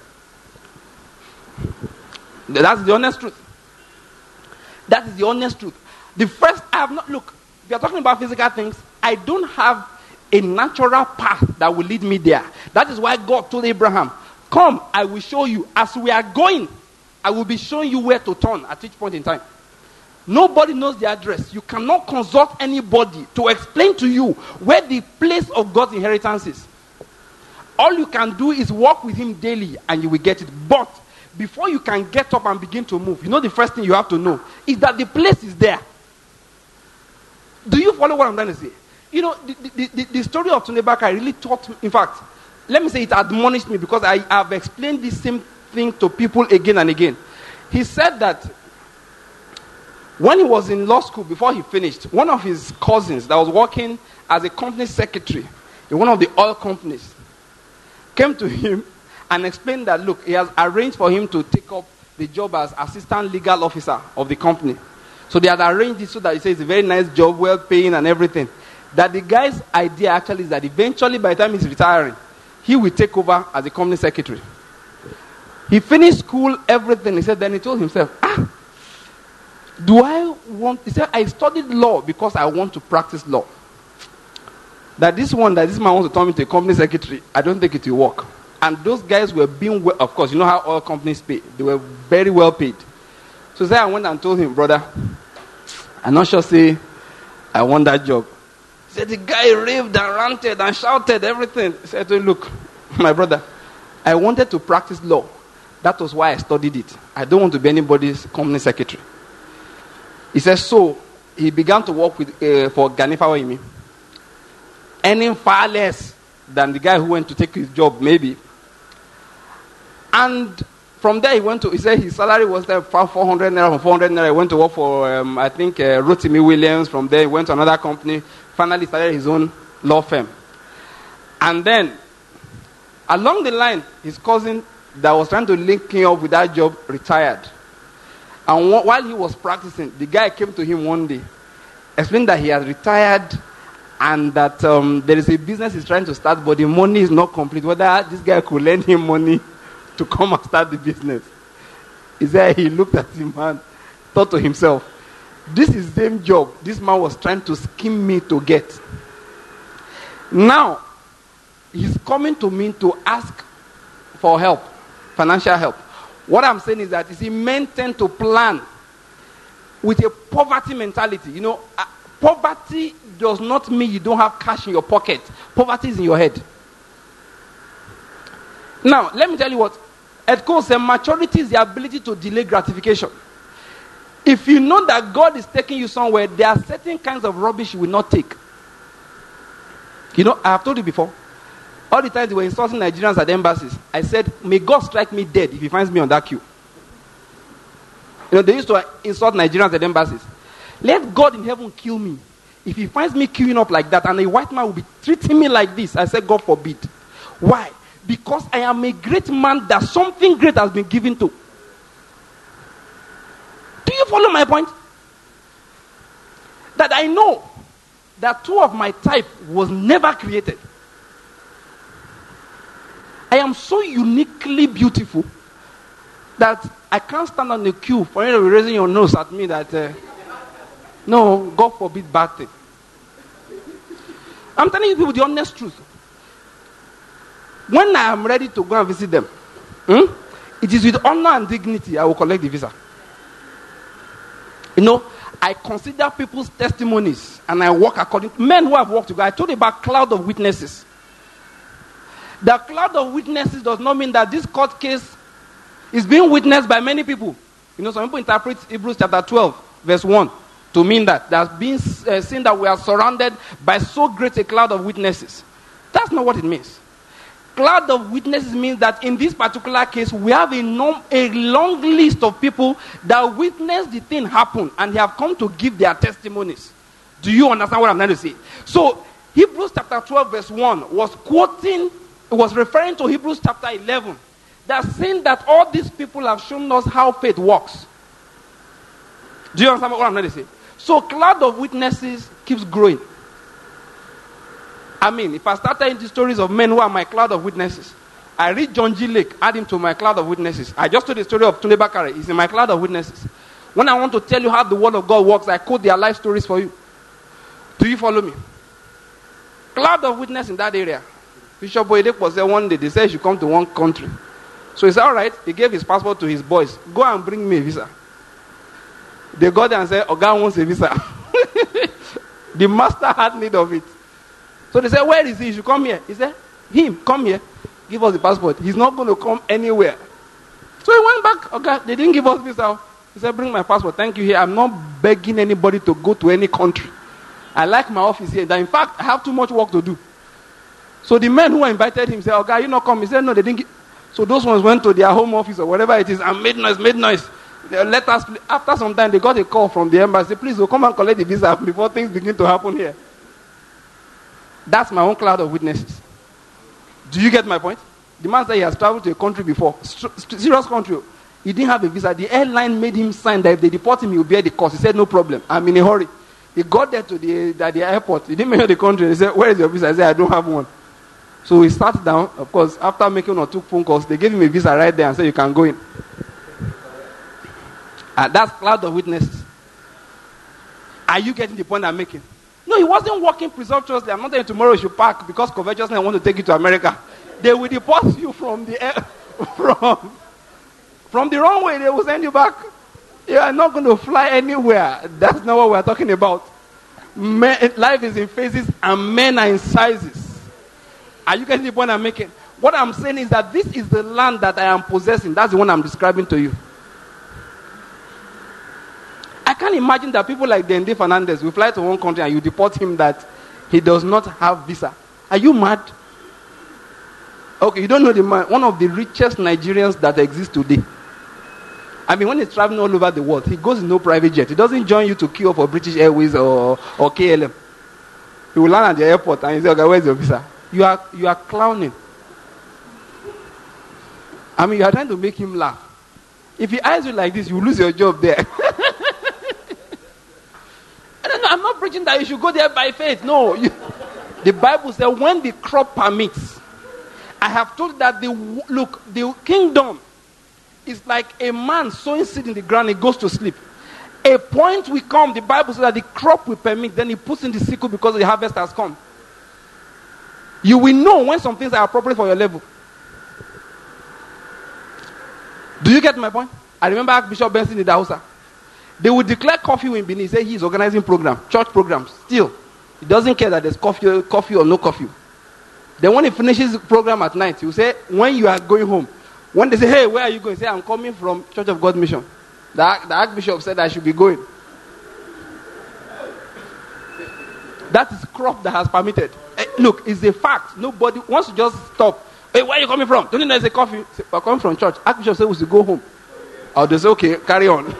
That's the honest truth. That is the honest truth. The first, I have not, look, if you're talking about physical things, I don't have a natural path that will lead me there. That is why God told Abraham, come, I will show you. As we are going, I will be showing you where to turn at each point in time. Nobody knows the address. You cannot consult anybody to explain to you where the place of God's inheritance is. All you can do is walk with him daily and you will get it. But before you can get up and begin to move, you know the first thing you have to know is that the place is there. Do you follow what I'm trying to say? You know, the, the, the, the story of Tunde Bakari really taught me, in fact, let me say it admonished me because I have explained this same thing to people again and again. He said that when he was in law school, before he finished, one of his cousins that was working as a company secretary in one of the oil companies came to him and explained that, look, he has arranged for him to take up the job as assistant legal officer of the company. So they had arranged it so that he says it's a very nice job, well paying and everything. That the guy's idea actually is that eventually by the time he's retiring, he will take over as a company secretary. He finished school, everything. He said, then he told himself, ah, do I want, he said, I studied law because I want to practice law. that this one, that this man wants to turn me to a company secretary, I don't think it will work. And those guys were being, well, of course, you know how all companies pay. They were very well paid. So then I went and told him, brother, I'm not sure, say, I want that job. He said, the guy raved and ranted and shouted everything. He said, look, my brother, I wanted to practice law. That was why I studied it. I don't want to be anybody's company secretary. He said, so he began to work with uh, for Gani Fawehinmi, earning far less than the guy who went to take his job, maybe. And from there, he went to, he said his salary was there for four hundred naira. From four hundred naira, he went to work for, um, I think, uh, Rotimi Williams. From there, he went to another company. Finally, started his own law firm. And then, along the line, his cousin that was trying to link him up with that job retired. And wh- while he was practicing, the guy came to him one day, explained that he had retired and that um, there is a business he's trying to start, but the money is not complete. Whether this guy could lend him money to come and start the business. He said he looked at him and thought to himself, this is the same job this man was trying to scheme me to get. Now, he's coming to me to ask for help, financial help. What I'm saying is that is he men tend to plan with a poverty mentality. You know, uh, poverty does not mean you don't have cash in your pocket. Poverty is in your head. Now, let me tell you what. At course, maturity is the ability to delay gratification. If you know that God is taking you somewhere, there are certain kinds of rubbish you will not take. You know, I have told you before. All the times they were insulting Nigerians at embassies, I said, may God strike me dead if he finds me on that queue. You know, they used to insult Nigerians at embassies. Let God in heaven kill me if he finds me queuing up like that and a white man will be treating me like this. I said, God forbid. Why? Because I am a great man that something great has been given to. Do you follow my point? That I know that two of my type was never created. I am so uniquely beautiful that I can't stand on the queue for you to be raising your nose at me that, uh, no, God forbid bad thing. I'm telling you people the honest truth. When I am ready to go and visit them, hmm, it is with honor and dignity I will collect the visa. You know, I consider people's testimonies and I work according to men who have worked together. I told you about cloud of witnesses. The cloud of witnesses does not mean that this court case is being witnessed by many people. You know, some people interpret Hebrews chapter twelve, verse one, to mean that there's been uh, seen that we are surrounded by so great a cloud of witnesses. That's not what it means. Cloud of witnesses means that in this particular case, we have a, nom- a long list of people that witnessed the thing happen and they have come to give their testimonies. Do you understand what I'm trying to say? So, Hebrews chapter twelve, verse one was quoting, was referring to Hebrews chapter eleven. That's saying that all these people have shown us how faith works. Do you understand what I'm trying to say? So, cloud of witnesses keeps growing. I mean, if I start telling the stories of men who are my cloud of witnesses, I read John G. Lake, add him to my cloud of witnesses. I just told the story of Tunde Bakare. He's in my cloud of witnesses. When I want to tell you how the word of God works, I quote their life stories for you. Do you follow me? Cloud of witness in that area. Bishop Boyedek was there one day. They said he should come to one country. So he said, all right. He gave his passport to his boys. Go and bring me a visa. They got there and said, Oga wants a visa. The master had need of it. So they said, where is he? He should come here. He said, him, come here. Give us the passport. He's not going to come anywhere. So he went back. Okay, they didn't give us visa. He said, bring my passport. Thank you here. I'm not begging anybody to go to any country. I like my office here. In fact, I have too much work to do. So the men who invited him said, okay, you not come. He said, no, they didn't give. So those ones went to their home office or whatever it is and made noise, made noise. They let us, after some time, they got a call from the embassy. Please, we'll come and collect the visa before things begin to happen here. That's my own cloud of witnesses. Do you get my point? The man said he has traveled to a country before. St- st- serious country. He didn't have a visa. The airline made him sign that if they deport him, he will bear the cost. He said, no problem. I'm in a hurry. He got there to the, the, the airport. He didn't mention the country. He said, where is your visa? I said, I don't have one. So he sat down. Of course, after making or two phone calls, they gave him a visa right there and said, you can go in. And that's cloud of witnesses. Are you getting the point I'm making? No, he wasn't working presumptuously. I'm not saying tomorrow you should pack because covetousness want to take you to America. They will deport you from the air, from, from the runway. They will send you back. You are not going to fly anywhere. That's not what we are talking about. Men, life is in phases and men are in sizes. Are you getting the point I'm making? What I'm saying is that this is the land that I am possessing. That's the one I'm describing to you. I can't imagine that people like Dende Fernandez will fly to one country and you deport him that he does not have visa. Are you mad? Okay, you don't know the man, one of the richest Nigerians that exist today. I mean, when he's traveling all over the world, he goes in no private jet. He doesn't join you to queue up for British Airways or, or K L M. He will land at the airport and he says, okay, where's your visa? You are, you are clowning. I mean, you are trying to make him laugh. If he eyes you like this, you will lose your job there. I don't know, I'm not preaching that you should go there by faith. No. You, the Bible says when the crop permits, I have told that the, look, the kingdom is like a man sowing seed in the ground, he goes to sleep. A point will come, the Bible says that the crop will permit, then he puts in the sickle because the harvest has come. You will know when some things are appropriate for your level. Do you get my point? I remember Archbishop Benson in Dahausa. They would declare curfew in Benin, say he's organizing program, church programs. Still, he doesn't care that there's coffee, coffee or no coffee. Then when he finishes the program at night, he will say, when you are going home, when they say, hey, where are you going? Say, I'm coming from Church of God Mission. The, the Archbishop said I should be going. That is crop that has permitted. Hey, look, it's a fact. Nobody wants to just stop. Hey, where are you coming from? Don't you know there's a coffee? Say, we're coming from church. Archbishop said we should go home. Or they say, okay, carry on.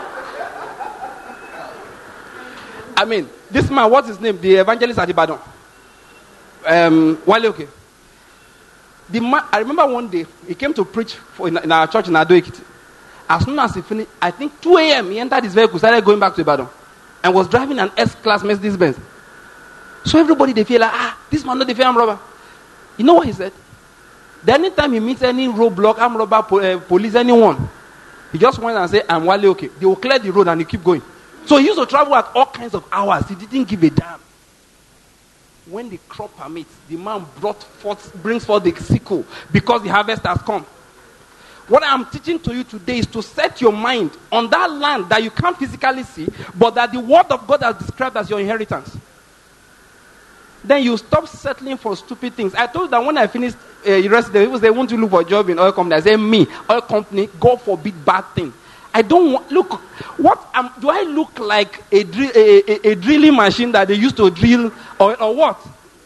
I mean, this man, what's his name? The evangelist at Ibadan. Um, Wale okay. The man, I remember one day, he came to preach for in, in our church in Ado Ekiti. As soon as he finished, I think two a.m., he entered his vehicle, started going back to Ibadan, and was driving an S-Class Mercedes Benz. So everybody, they feel like, ah, this man not the armed robber. You know what he said? Then anytime he meets any roadblock, armed robber, po- uh, police, anyone, he just went and said, I'm Wale okay. They will clear the road and he keep going. So he used to travel at all kinds of hours. He didn't give a damn. When the crop permits, the man brought forth, brings forth the sickle because the harvest has come. What I'm teaching to you today is to set your mind on that land that you can't physically see, but that the word of God has described as your inheritance. Then you stop settling for stupid things. I told you that when I finished uh, university, people say, want to look for a job in oil company? I say, me, oil company, God forbid bad thing. I don't want, look, what um, do I look like a, drill, a, a, a drilling machine that they used to drill or, or what?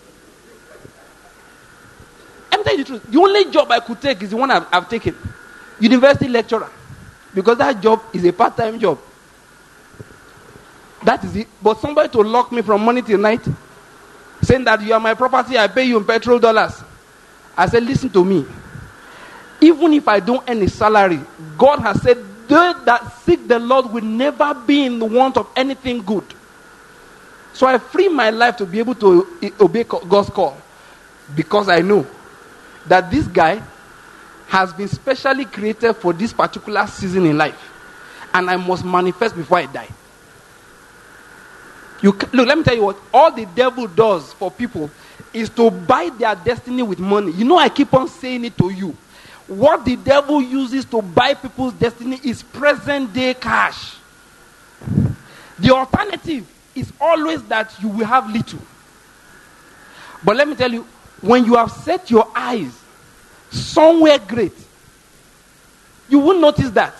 I'm telling you the truth. The only job I could take is the one I've, I've taken. University lecturer. Because that job is a part-time job. That is it. But somebody to lock me from morning till night, saying that you are my property, I pay you in petrol dollars. I said, listen to me. Even if I don't earn a salary, God has said, they that seek the Lord will never be in the want of anything good. So I free my life to be able to obey God's call. Because I know that this guy has been specially created for this particular season in life. And I must manifest before I die. You, look, let me tell you what. All the devil does for people is to buy their destiny with money. You know, I keep on saying it to you. What the devil uses to buy people's destiny is present day cash. The alternative is always that you will have little. But let me tell you, when you have set your eyes somewhere great, you won't notice that.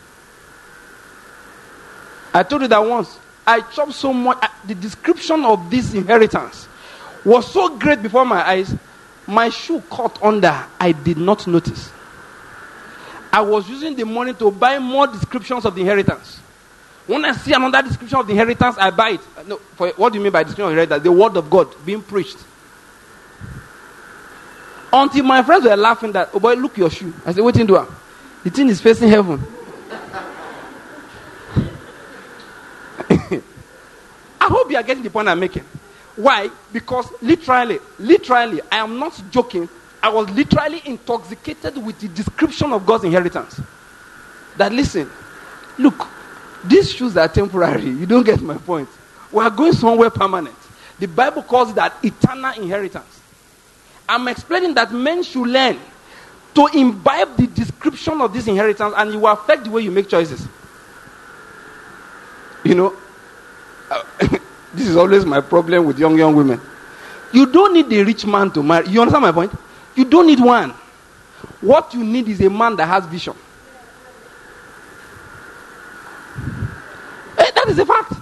I told you that once. I chopped so much. Uh, the description of this inheritance was so great before my eyes. My shoe caught under. I did not notice. I was using the money to buy more descriptions of the inheritance. When I see another description of the inheritance, I buy it. No, for, what do you mean by description of inheritance? The word of God being preached. Until my friends were laughing that, oh boy, look your shoe. I said, what do you do? The thing is facing heaven. I hope you are getting the point I'm making. Why? Because literally, literally, I am not joking. I was literally intoxicated with the description of God's inheritance. That listen, look, these shoes are temporary. You don't get my point. We are going somewhere permanent. The Bible calls it that eternal inheritance. I'm explaining that men should learn to imbibe the description of this inheritance, and it will affect the way you make choices. You know, uh, this is always my problem with young, young women. You don't need a rich man to marry. You understand my point? You don't need one. What you need is a man that has vision. Hey, that is a fact.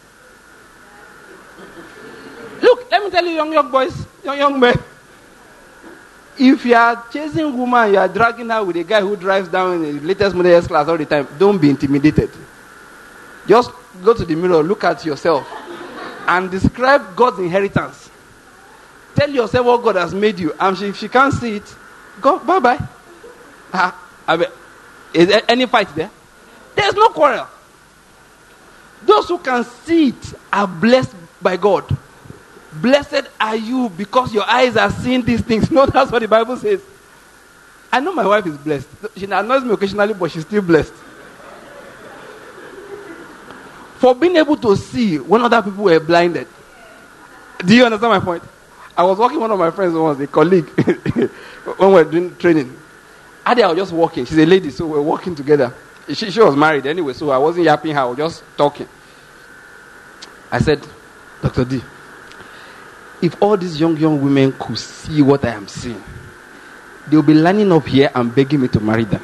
Look, let me tell you, young, young boys, young, young men. If you are chasing a woman, you are dragging her with a guy who drives down in the latest model S class all the time, don't be intimidated. Just go to the mirror, look at yourself, and describe God's inheritance. Tell yourself what God has made you. And if she can't see it, go, bye-bye. Ah, is there any fight there? There's no quarrel. Those who can see it are blessed by God. Blessed are you because your eyes are seeing these things. No, that's what the Bible says. I know my wife is blessed. She annoys me occasionally, but she's still blessed. For being able to see when other people were blinded. Do you understand my point? I was walking with one of my friends once, a colleague, when we were doing training. Adi, I was just walking. She's a lady, so we were walking together. She, she was married anyway, so I wasn't yapping her. I was just talking. I said, Doctor D, if all these young, young women could see what I am seeing, they'll be lining up here and begging me to marry them.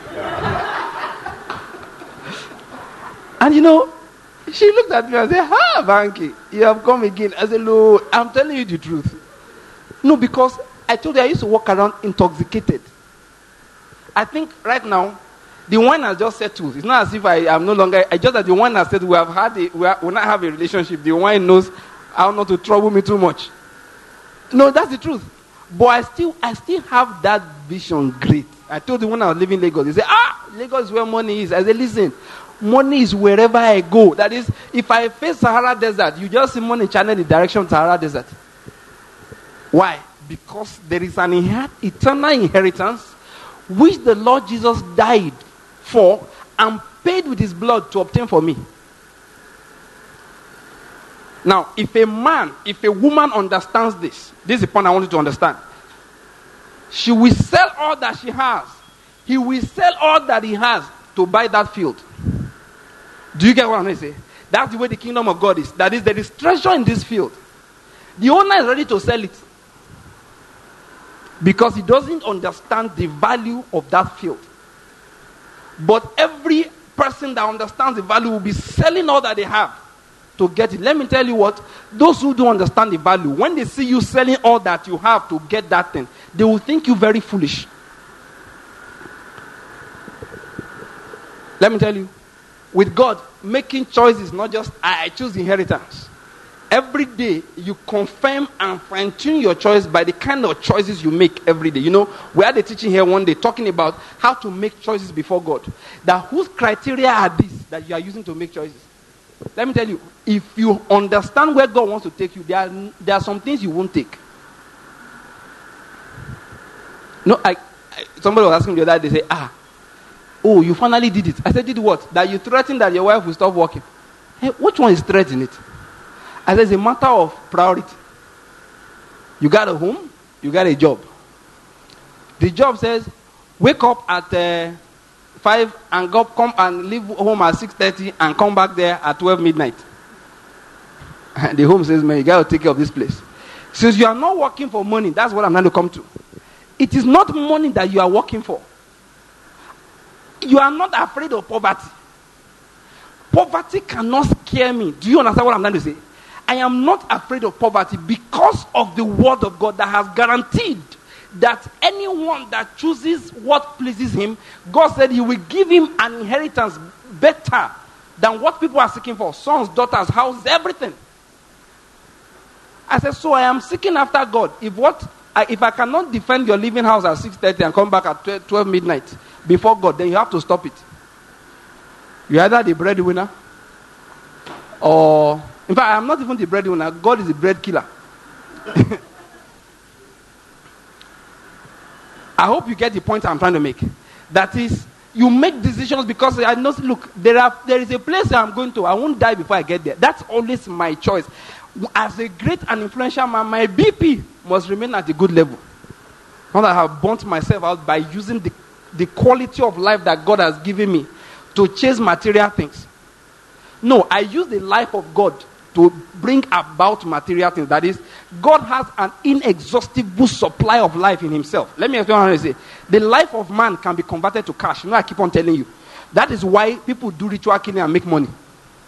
And you know, she looked at me and said, "Ha, Banky, you have come again." I said, "Lord, I'm telling you the truth." No, because I told you I used to walk around intoxicated. I think right now, the wine has just settled. It's not as if I am no longer, I just that the wine has settled. We have had a, we, are, we not have a relationship. The wine knows how not to trouble me too much. No, that's the truth. But I still, I still have that vision great. I told you when I was living in Lagos, they said, ah, Lagos is where money is. I said, listen, money is wherever I go. That is, if I face Sahara Desert, you just see money channel the direction of Sahara Desert. Why? Because there is an inher- eternal inheritance which the Lord Jesus died for and paid with his blood to obtain for me. Now, if a man, if a woman understands this, this is the point I want you to understand. She will sell all that she has. He will sell all that he has to buy that field. Do you get what I'm saying? That's the way the kingdom of God is. That is, there is treasure in this field. The owner is ready to sell it. Because he doesn't understand the value of that field. But every person that understands the value will be selling all that they have to get it. Let me tell you what, those who don't understand the value, when they see you selling all that you have to get that thing, they will think you very foolish. Let me tell you, with God, making choices, not just I, I choose inheritance. Every day, you confirm and fine-tune your choice by the kind of choices you make every day. You know, we had a teaching here one day talking about how to make choices before God. That whose criteria are these that you are using to make choices? Let me tell you, if you understand where God wants to take you, there are, there are some things you won't take. No, I, I somebody was asking me the other day, they say, ah, oh, you finally did it. I said, did what? That you threatened that your wife will stop working. Hey, which one is threatening it? I said, it's a matter of priority. You got a home, you got a job. The job says, wake up at uh, five and go come and leave home at six thirty and come back there at twelve midnight. And the home says, man, you got to take care of this place. Since you are not working for money, that's what I'm trying to come to. It is not money that you are working for. You are not afraid of poverty. Poverty cannot scare me. Do you understand what I'm trying to say? I am not afraid of poverty because of the word of God that has guaranteed that anyone that chooses what pleases him, God said he will give him an inheritance better than what people are seeking for. Sons, daughters, houses, everything. I said, so I am seeking after God. If what, I, if I cannot defend your living house at six thirty and come back at twelve midnight before God, then you have to stop it. You're either the breadwinner or... In fact, I'm not even the breadwinner. God is the bread killer. I hope you get the point I'm trying to make. That is, you make decisions because I know, look, there are there is a place I'm going to. I won't die before I get there. That's always my choice. as a great and influential man, my B P must remain at a good level. Not that I have burnt myself out by using the, the quality of life that God has given me to chase material things. No, I use the life of God to bring about material things. That is, God has an inexhaustible supply of life in himself. Let me explain what I say. The life of man can be converted to cash. You know, I keep on telling you. That is why people do ritual killing and make money.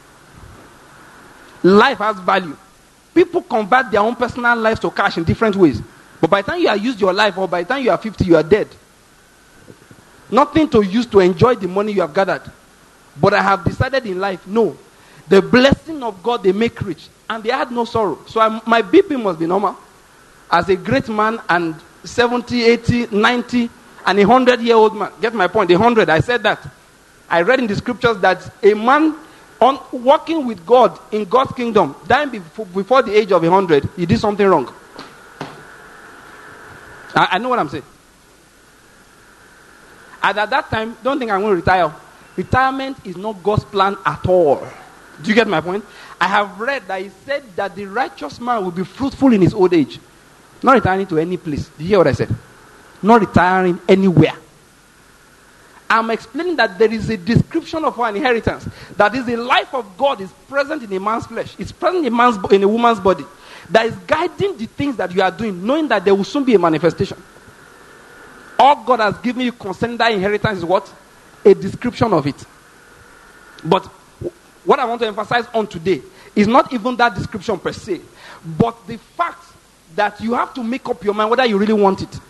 Life has value. People convert their own personal lives to cash in different ways. But by the time you have used your life, or by the time you are fifty, you are dead. Nothing to use to enjoy the money you have gathered. But I have decided in life, no. The blessing of God, they make rich. And they had no sorrow. So I'm, my B P must be normal. As a great man and seventy, eighty, ninety, and a hundred-year-old man. Get my point? A hundred, I said that. I read in the scriptures that a man on walking with God in God's kingdom, dying before, before the age of a hundred, he did something wrong. I, I know what I'm saying. And at that time, don't think I'm going to retire. Retirement is not God's plan at all. Do you get my point? I have read that he said that the righteous man will be fruitful in his old age. Not retiring to any place. Do you hear what I said? Not retiring anywhere. I'm explaining that there is a description of our inheritance. That is, the life of God is present in a man's flesh. It's present in a, man's, in a woman's body. That is guiding the things that you are doing, knowing that there will soon be a manifestation. All God has given you concerning that inheritance is what? A description of it. But what I want to emphasize on today is not even that description per se, but the fact that you have to make up your mind whether you really want it.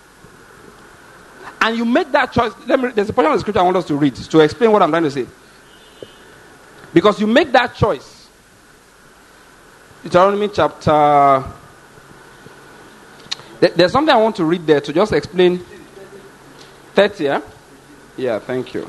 And you make that choice. Let me, there's a portion of the scripture I want us to read to explain what I'm trying to say. Because you make that choice. Deuteronomy chapter... There's something I want to read there to just explain. thirty, yeah? Yeah, thank you.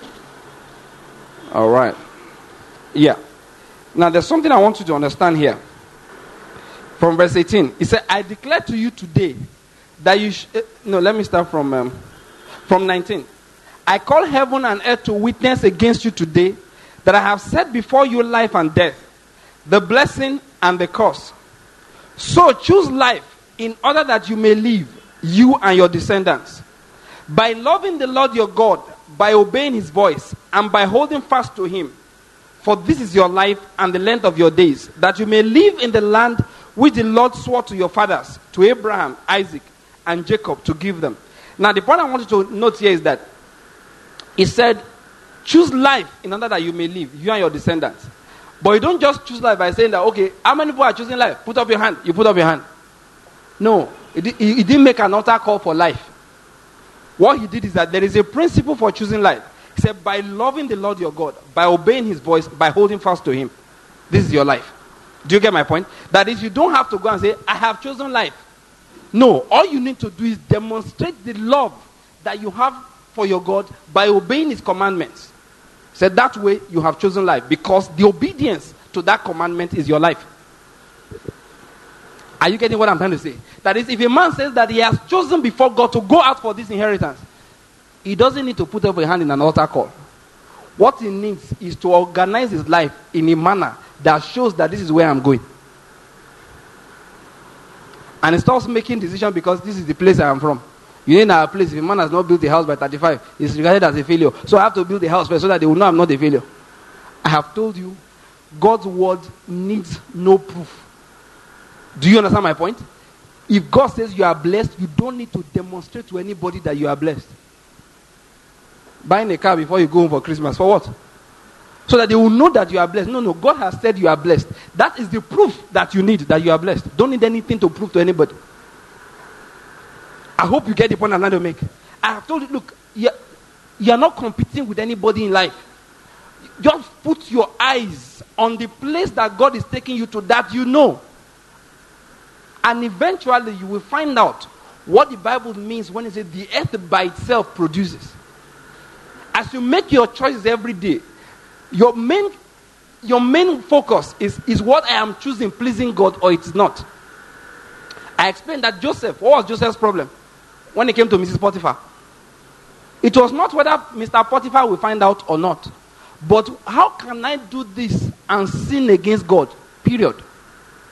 All right. Yeah. Now, there's something I want you to understand here. From verse eighteen. He said, I declare to you today that you... Sh- no, let me start from... Um, from nineteen. I call heaven and earth to witness against you today that I have set before you life and death, the blessing and the curse. So choose life in order that you may live, you and your descendants. By loving the Lord your God, by obeying his voice, and by holding fast to him. For this is your life and the length of your days, that you may live in the land which the Lord swore to your fathers, to Abraham, Isaac, and Jacob, to give them. Now, the point I want you to note here is that he said, choose life in order that you may live, you and your descendants. But you don't just choose life by saying that, okay, how many people are choosing life? Put up your hand. You put up your hand. No, he didn't make an altar call for life. What he did is that there is a principle for choosing life. He said, by loving the Lord your God, by obeying his voice, by holding fast to him. This is your life. Do you get my point? That is, you don't have to go and say, I have chosen life. No, all you need to do is demonstrate the love that you have for your God by obeying his commandments. He said, that way you have chosen life, because the obedience to that commandment is your life. Are you getting what I'm trying to say? That is, if a man says that he has chosen before God to go out for this inheritance, he doesn't need to put up a hand in an altar call. What he needs is to organize his life in a manner that shows that this is where I'm going. And he starts making decisions because this is the place I am from. You know, in our place, if a man has not built a house by thirty-five, he's regarded as a failure. So I have to build a house first so that they will know I'm not a failure. I have told you, God's word needs no proof. Do you understand my point? If God says you are blessed, you don't need to demonstrate to anybody that you are blessed. Buying a car before you go home for Christmas, for what? So that they will know that you are blessed. No, no, God has said you are blessed. That is the proof that you need that you are blessed. Don't need anything to prove to anybody. I hope you get the point I'm trying to make. I have told you, look, you're, you're not competing with anybody in life. Just put your eyes on the place that God is taking you to, that you know. And eventually you will find out what the Bible means when it says the earth by itself produces. As you make your choices every day, your main your main focus is, is what I am choosing, pleasing God, or it's not. I explained that Joseph, what was Joseph's problem when he came to Missus Potiphar? It was not whether Mister Potiphar will find out or not, but how can I do this and sin against God? Period.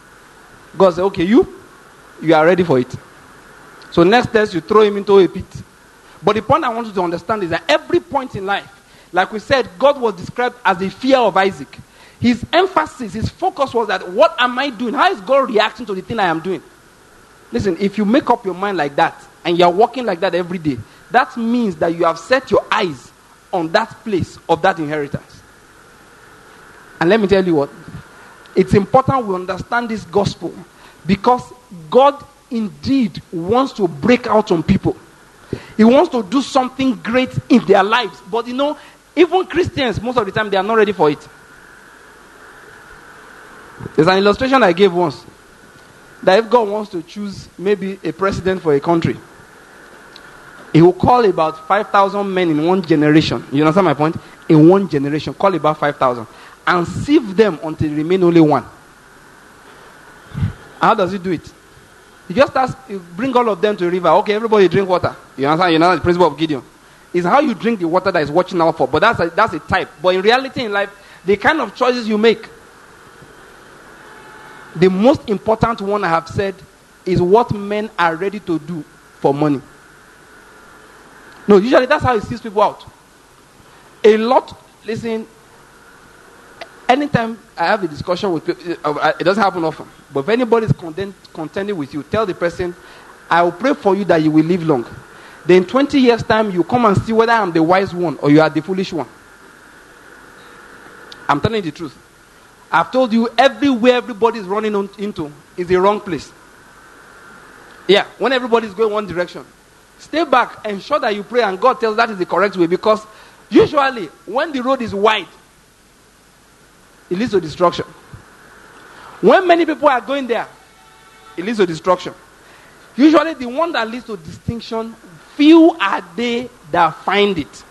God said, okay, you, you are ready for it. So next test, you throw him into a pit. But the point I want you to understand is that every point in life, like we said, God was described as the fear of Isaac. His emphasis, his focus was that, what am I doing? How is God reacting to the thing I am doing? Listen, if you make up your mind like that, and you are walking like that every day, that means that you have set your eyes on that place of that inheritance. And let me tell you what, it's important we understand this gospel, because God indeed wants to break out on people. He wants to do something great in their lives. But you know, even Christians, most of the time, they are not ready for it. There's an illustration I gave once, that if God wants to choose maybe a president for a country, he will call about five thousand men in one generation. You understand my point? In one generation, call about five thousand. And sieve them until there remain only one. How does he do it? He just asks, bring all of them to a river. Okay, everybody drink water. You understand? You know the principle of Gideon. It's how you drink the water that is watching out for. But that's a, that's a type. But in reality in life, the kind of choices you make, the most important one I have said is what men are ready to do for money. No, usually that's how he sees people out. A lot, listen, anytime I have a discussion with people, it doesn't happen often, but if anybody is content, contending with you, tell the person, I will pray for you that you will live long. Then twenty years time, you come and see whether I'm the wise one or you are the foolish one. I'm telling you the truth. I've told you, everywhere everybody is running on, into is the wrong place. Yeah, when everybody is going one direction, stay back, ensure that you pray, and God tells that is the correct way, because usually when the road is wide, it leads to destruction. When many people are going there, it leads to destruction. Usually the one that leads to distinction, few are they that find it.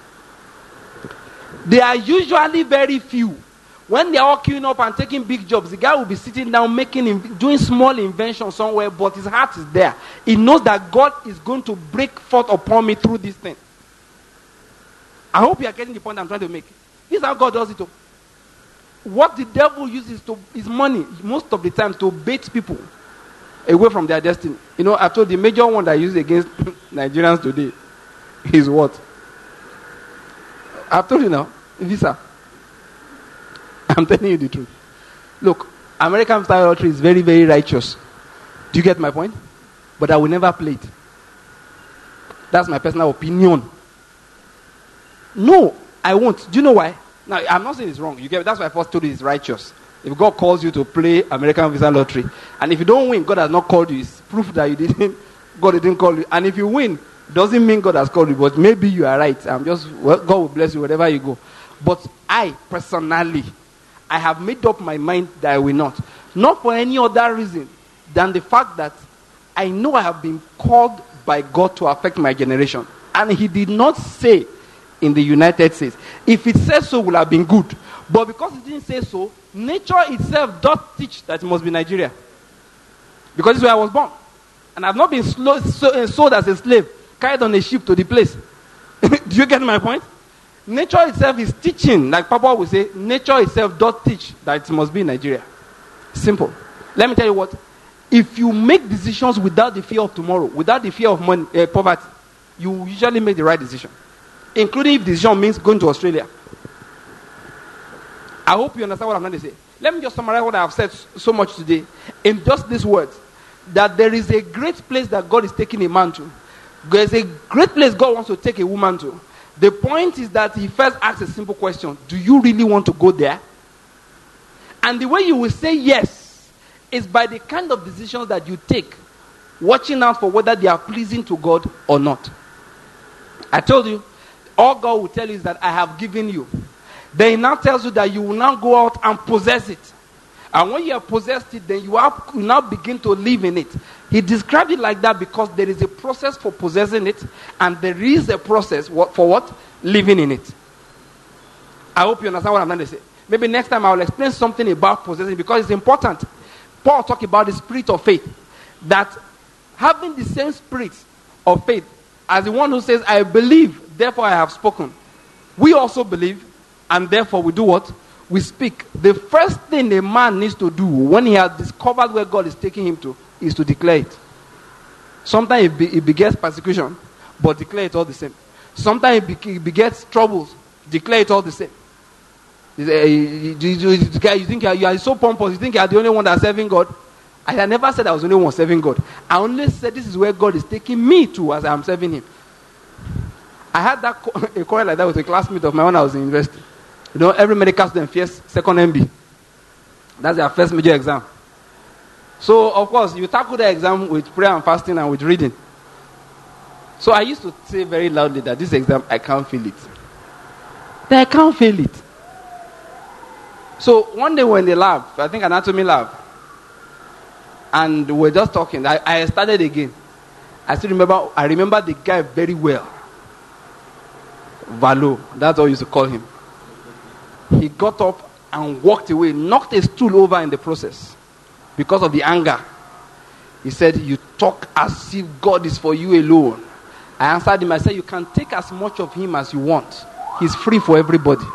They are usually very few. When they are all queuing up and taking big jobs, the guy will be sitting down making, doing small inventions somewhere, but his heart is there. He knows that God is going to break forth upon me through this thing. I hope you are getting the point I'm trying to make. This is how God does it. Too. What the devil uses to is money, most of the time, to bait people away from their destiny. You know, I told the major one that I use against Nigerians today is what? I've told you now, visa. I'm telling you the truth. Look, American style lottery is very, very righteous. Do you get my point? But I will never play it. That's my personal opinion. No, I won't. Do you know why? Now, I'm not saying it's wrong. You get, that's why I first told you it's righteous. If God calls you to play American Visa Lottery, and if you don't win, God has not called you. It's proof that you didn't. God didn't call you. And if you win, doesn't mean God has called you. But maybe you are right. I'm just well, God will bless you wherever you go. But I personally, I have made up my mind that I will not. Not for any other reason than the fact that I know I have been called by God to affect my generation. And he did not say in the United States. If it says so, it would have been good. But because it didn't say so, nature itself does teach that it must be Nigeria. Because this is where I was born. And I've not been slow, so, sold as a slave, carried on a ship to the place. Do you get my point? Nature itself is teaching, like Papa would say, nature itself does teach that it must be Nigeria. Simple. Let me tell you what, if you make decisions without the fear of tomorrow, without the fear of money, uh, poverty, you usually make the right decision. Including if the decision means going to Australia. I hope you understand what I'm trying to say. Let me just summarize what I have said so much today in just these words. That there is a great place that God is taking a man to. There is a great place God wants to take a woman to. The point is that he first asks a simple question. Do you really want to go there? And the way you will say yes is by the kind of decisions that you take, watching out for whether they are pleasing to God or not. I told you, all God will tell you is that I have given you. Then he now tells you that you will now go out and possess it. And when you have possessed it, then you have you now begin to live in it. He described it like that because there is a process for possessing it, and there is a process for what? Living in it. I hope you understand what I'm trying to say. Maybe next time I will explain something about possessing, because it's important. Paul talked about the spirit of faith. That having the same spirit of faith as the one who says, I believe, therefore I have spoken. We also believe, and therefore we do what? we speak. The first thing a man needs to do when he has discovered where God is taking him to is to declare it. Sometimes it, be, it begets persecution, but declare it all the same. Sometimes it, be, it begets troubles, declare it all the same. You, you, you, you think you are so pompous, you think you are the only one that's serving God. I had never said I was the only one serving God. I only said this is where God is taking me to as I am serving him. I had that a quarrel like that with a classmate of mine when I was in university. You know, every medical student fears second M B. That's their first major exam. So, of course, you tackle the exam with prayer and fasting and with reading. So I used to say very loudly that this exam, I can't feel it. Then I can't feel it. So one day we're in the lab, I think anatomy lab, and we're just talking. I, I started again. I still remember, I remember the guy very well. Valo, that's all I used to call him. He got up and walked away, knocked a stool over in the process because of the anger. He said, you talk as if God is for you alone. I answered him, I said, you can take as much of him as you want. He's free for everybody.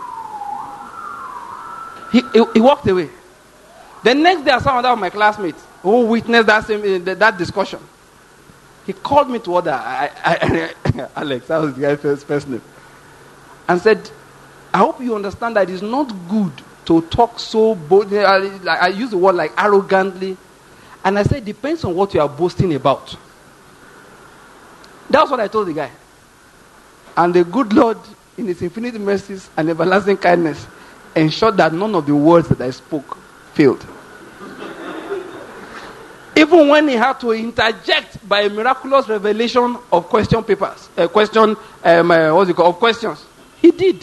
He, he, he walked away. The next day I saw another of my classmates who witnessed that same uh, that discussion. He called me to order. I, I, I, Alex, that was the guy's first, first name. And said, I hope you understand that it's not good to talk so boldly. I, I use the word like arrogantly. And I said, it depends on what you are boasting about. That's what I told the guy. And the good Lord, in his infinite mercies and everlasting kindness, ensured that none of the words that I spoke failed. Even when he had to interject by a miraculous revelation of question papers, uh, question, um, uh, what's it called, of questions, he did.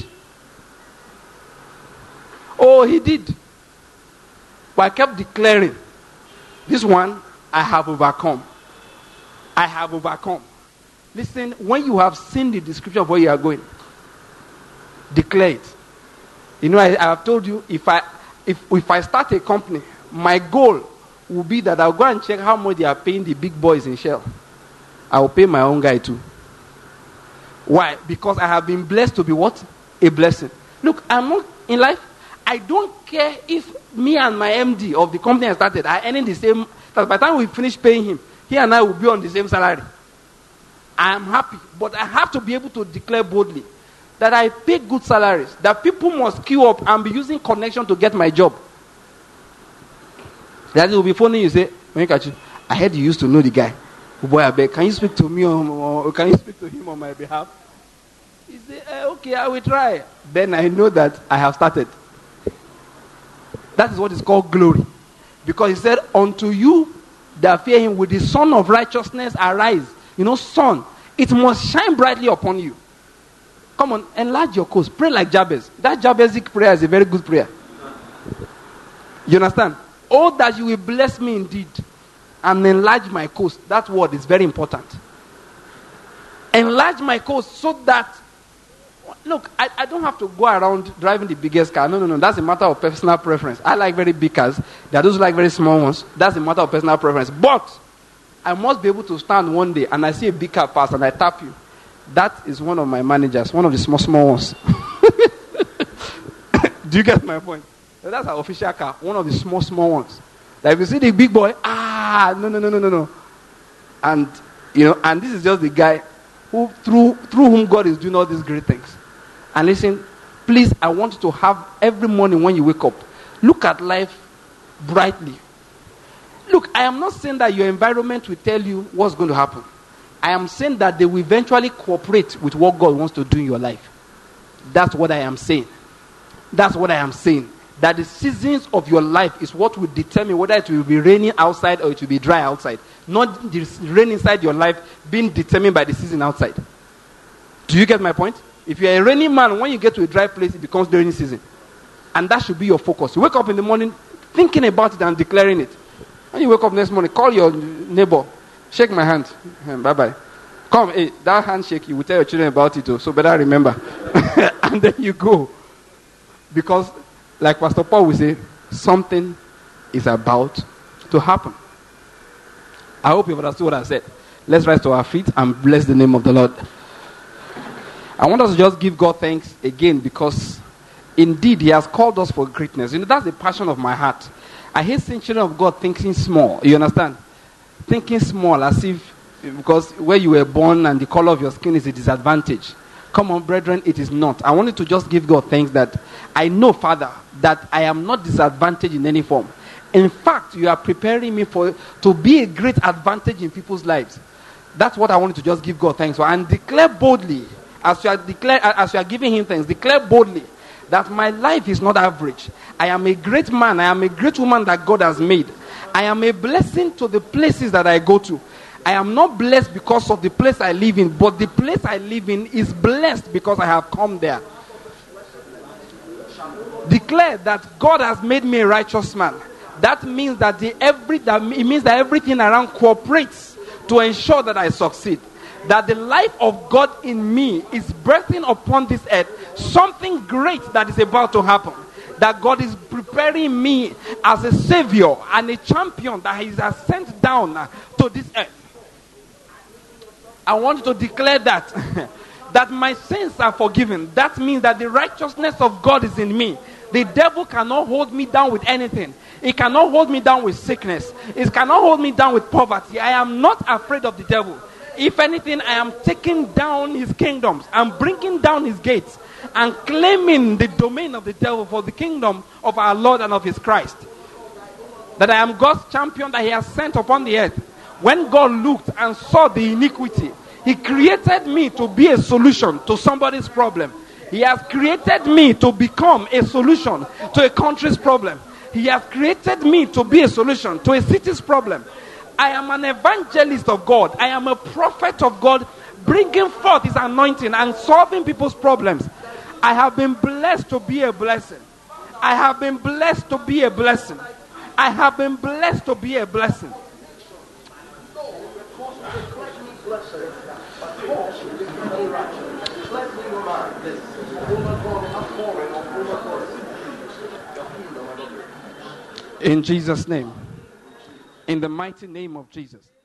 Oh, he did. But I kept declaring, this one, I have overcome. I have overcome. Listen, when you have seen the description of where you are going, declare it. You know, I, I have told you, if I if if I start a company, my goal will be that I'll go and check how much they are paying the big boys in Shell. I will pay my own guy too. Why? Because I have been blessed to be what? A blessing. Look, I'm not in life. I don't care if me and my M D of the company I started are earning the same. That by the time we finish paying him, he and I will be on the same salary. I am happy, but I have to be able to declare boldly that I pay good salaries, that people must queue up and be using connection to get my job. That will be funny. You say, I heard you used to know the guy. Oh boy, I beg, can you speak to me on, or can you speak to him on my behalf? He say, eh, okay, I will try. Then I know that I have started. That is what is called glory. Because he said, unto you that fear him, with the sun of righteousness arise. You know, sun, it must shine brightly upon you. Come on, enlarge your coast. Pray like Jabez. That Jabez prayer is a very good prayer. You understand? Oh, that you will bless me indeed and enlarge my coast. That word is very important. Enlarge my coast so that, look, I, I don't have to go around driving the biggest car. No, no, no. That's a matter of personal preference. I like very big cars. There are those who like very small ones. That's a matter of personal preference. But I must be able to stand one day and I see a big car pass and I tap you. That is one of my managers, one of the small, small ones. Do you get my point? So that's our official car, one of the small, small ones. Like if you see the big boy, ah, no, no, no, no, no, no. And, you know, and this is just the guy who, through, through whom God is doing all these great things. And listen, please, I want you to have every morning when you wake up, look at life brightly. Look, I am not saying that your environment will tell you what's going to happen. I am saying that they will eventually cooperate with what God wants to do in your life. That's what I am saying. That's what I am saying. That the seasons of your life is what will determine whether it will be raining outside or it will be dry outside. Not the rain inside your life being determined by the season outside. Do you get my point? If you are a rainy man, when you get to a dry place, it becomes the rainy season. And that should be your focus. You wake up in the morning thinking about it and declaring it. When you wake up next morning, call your neighbor. Shake my hand. Bye-bye. Come, hey, that handshake, you will tell your children about it too. So better remember. And then you go. Because, like Pastor Paul will say, something is about to happen. I hope you've understood what I said. Let's rise to our feet and bless the name of the Lord. I want us to just give God thanks again because Indeed, he has called us for greatness. You know, that's the passion of my heart. I hate seeing children of God thinking small. You understand? Thinking small as if, because where you were born and the color of your skin is a disadvantage. Come on, brethren, it is not. I wanted to just give God thanks that I know, Father, that I am not disadvantaged in any form. In fact, you are preparing me for to be a great advantage in people's lives. That's what I wanted to just give God thanks for. And declare boldly, as you are, declare, as you are giving him thanks, declare boldly that my life is not average. I am a great man. I am a great woman that God has made. I am a blessing to the places that I go to. I am not blessed because of the place I live in, but the place I live in is blessed because I have come there. Declare that God has made me a righteous man. That means that the every that it means that everything around cooperates to ensure that I succeed. That the life of God in me is birthing upon this earth something great that is about to happen. That God is preparing me as a savior and a champion that He has sent down to this earth. I want to declare that that my sins are forgiven. That means that the righteousness of God is in me. The devil cannot hold me down with anything. It cannot hold me down with sickness. It cannot hold me down with poverty. I am not afraid of the devil. If anything, I am taking down his kingdoms. I'm bringing down his gates and claiming the domain of the devil for the kingdom of our Lord and of his Christ. That I am God's champion that He has sent upon the earth. When God looked and saw the iniquity, He created me to be a solution to somebody's problem. He has created me to become a solution to a country's problem. He has created me to be a solution to a city's problem. I am an evangelist of God. I am a prophet of God, bringing forth His anointing and solving people's problems. I have been blessed to be a blessing. I have been blessed to be a blessing. I have been blessed to be a blessing. In Jesus' name. In the mighty name of Jesus.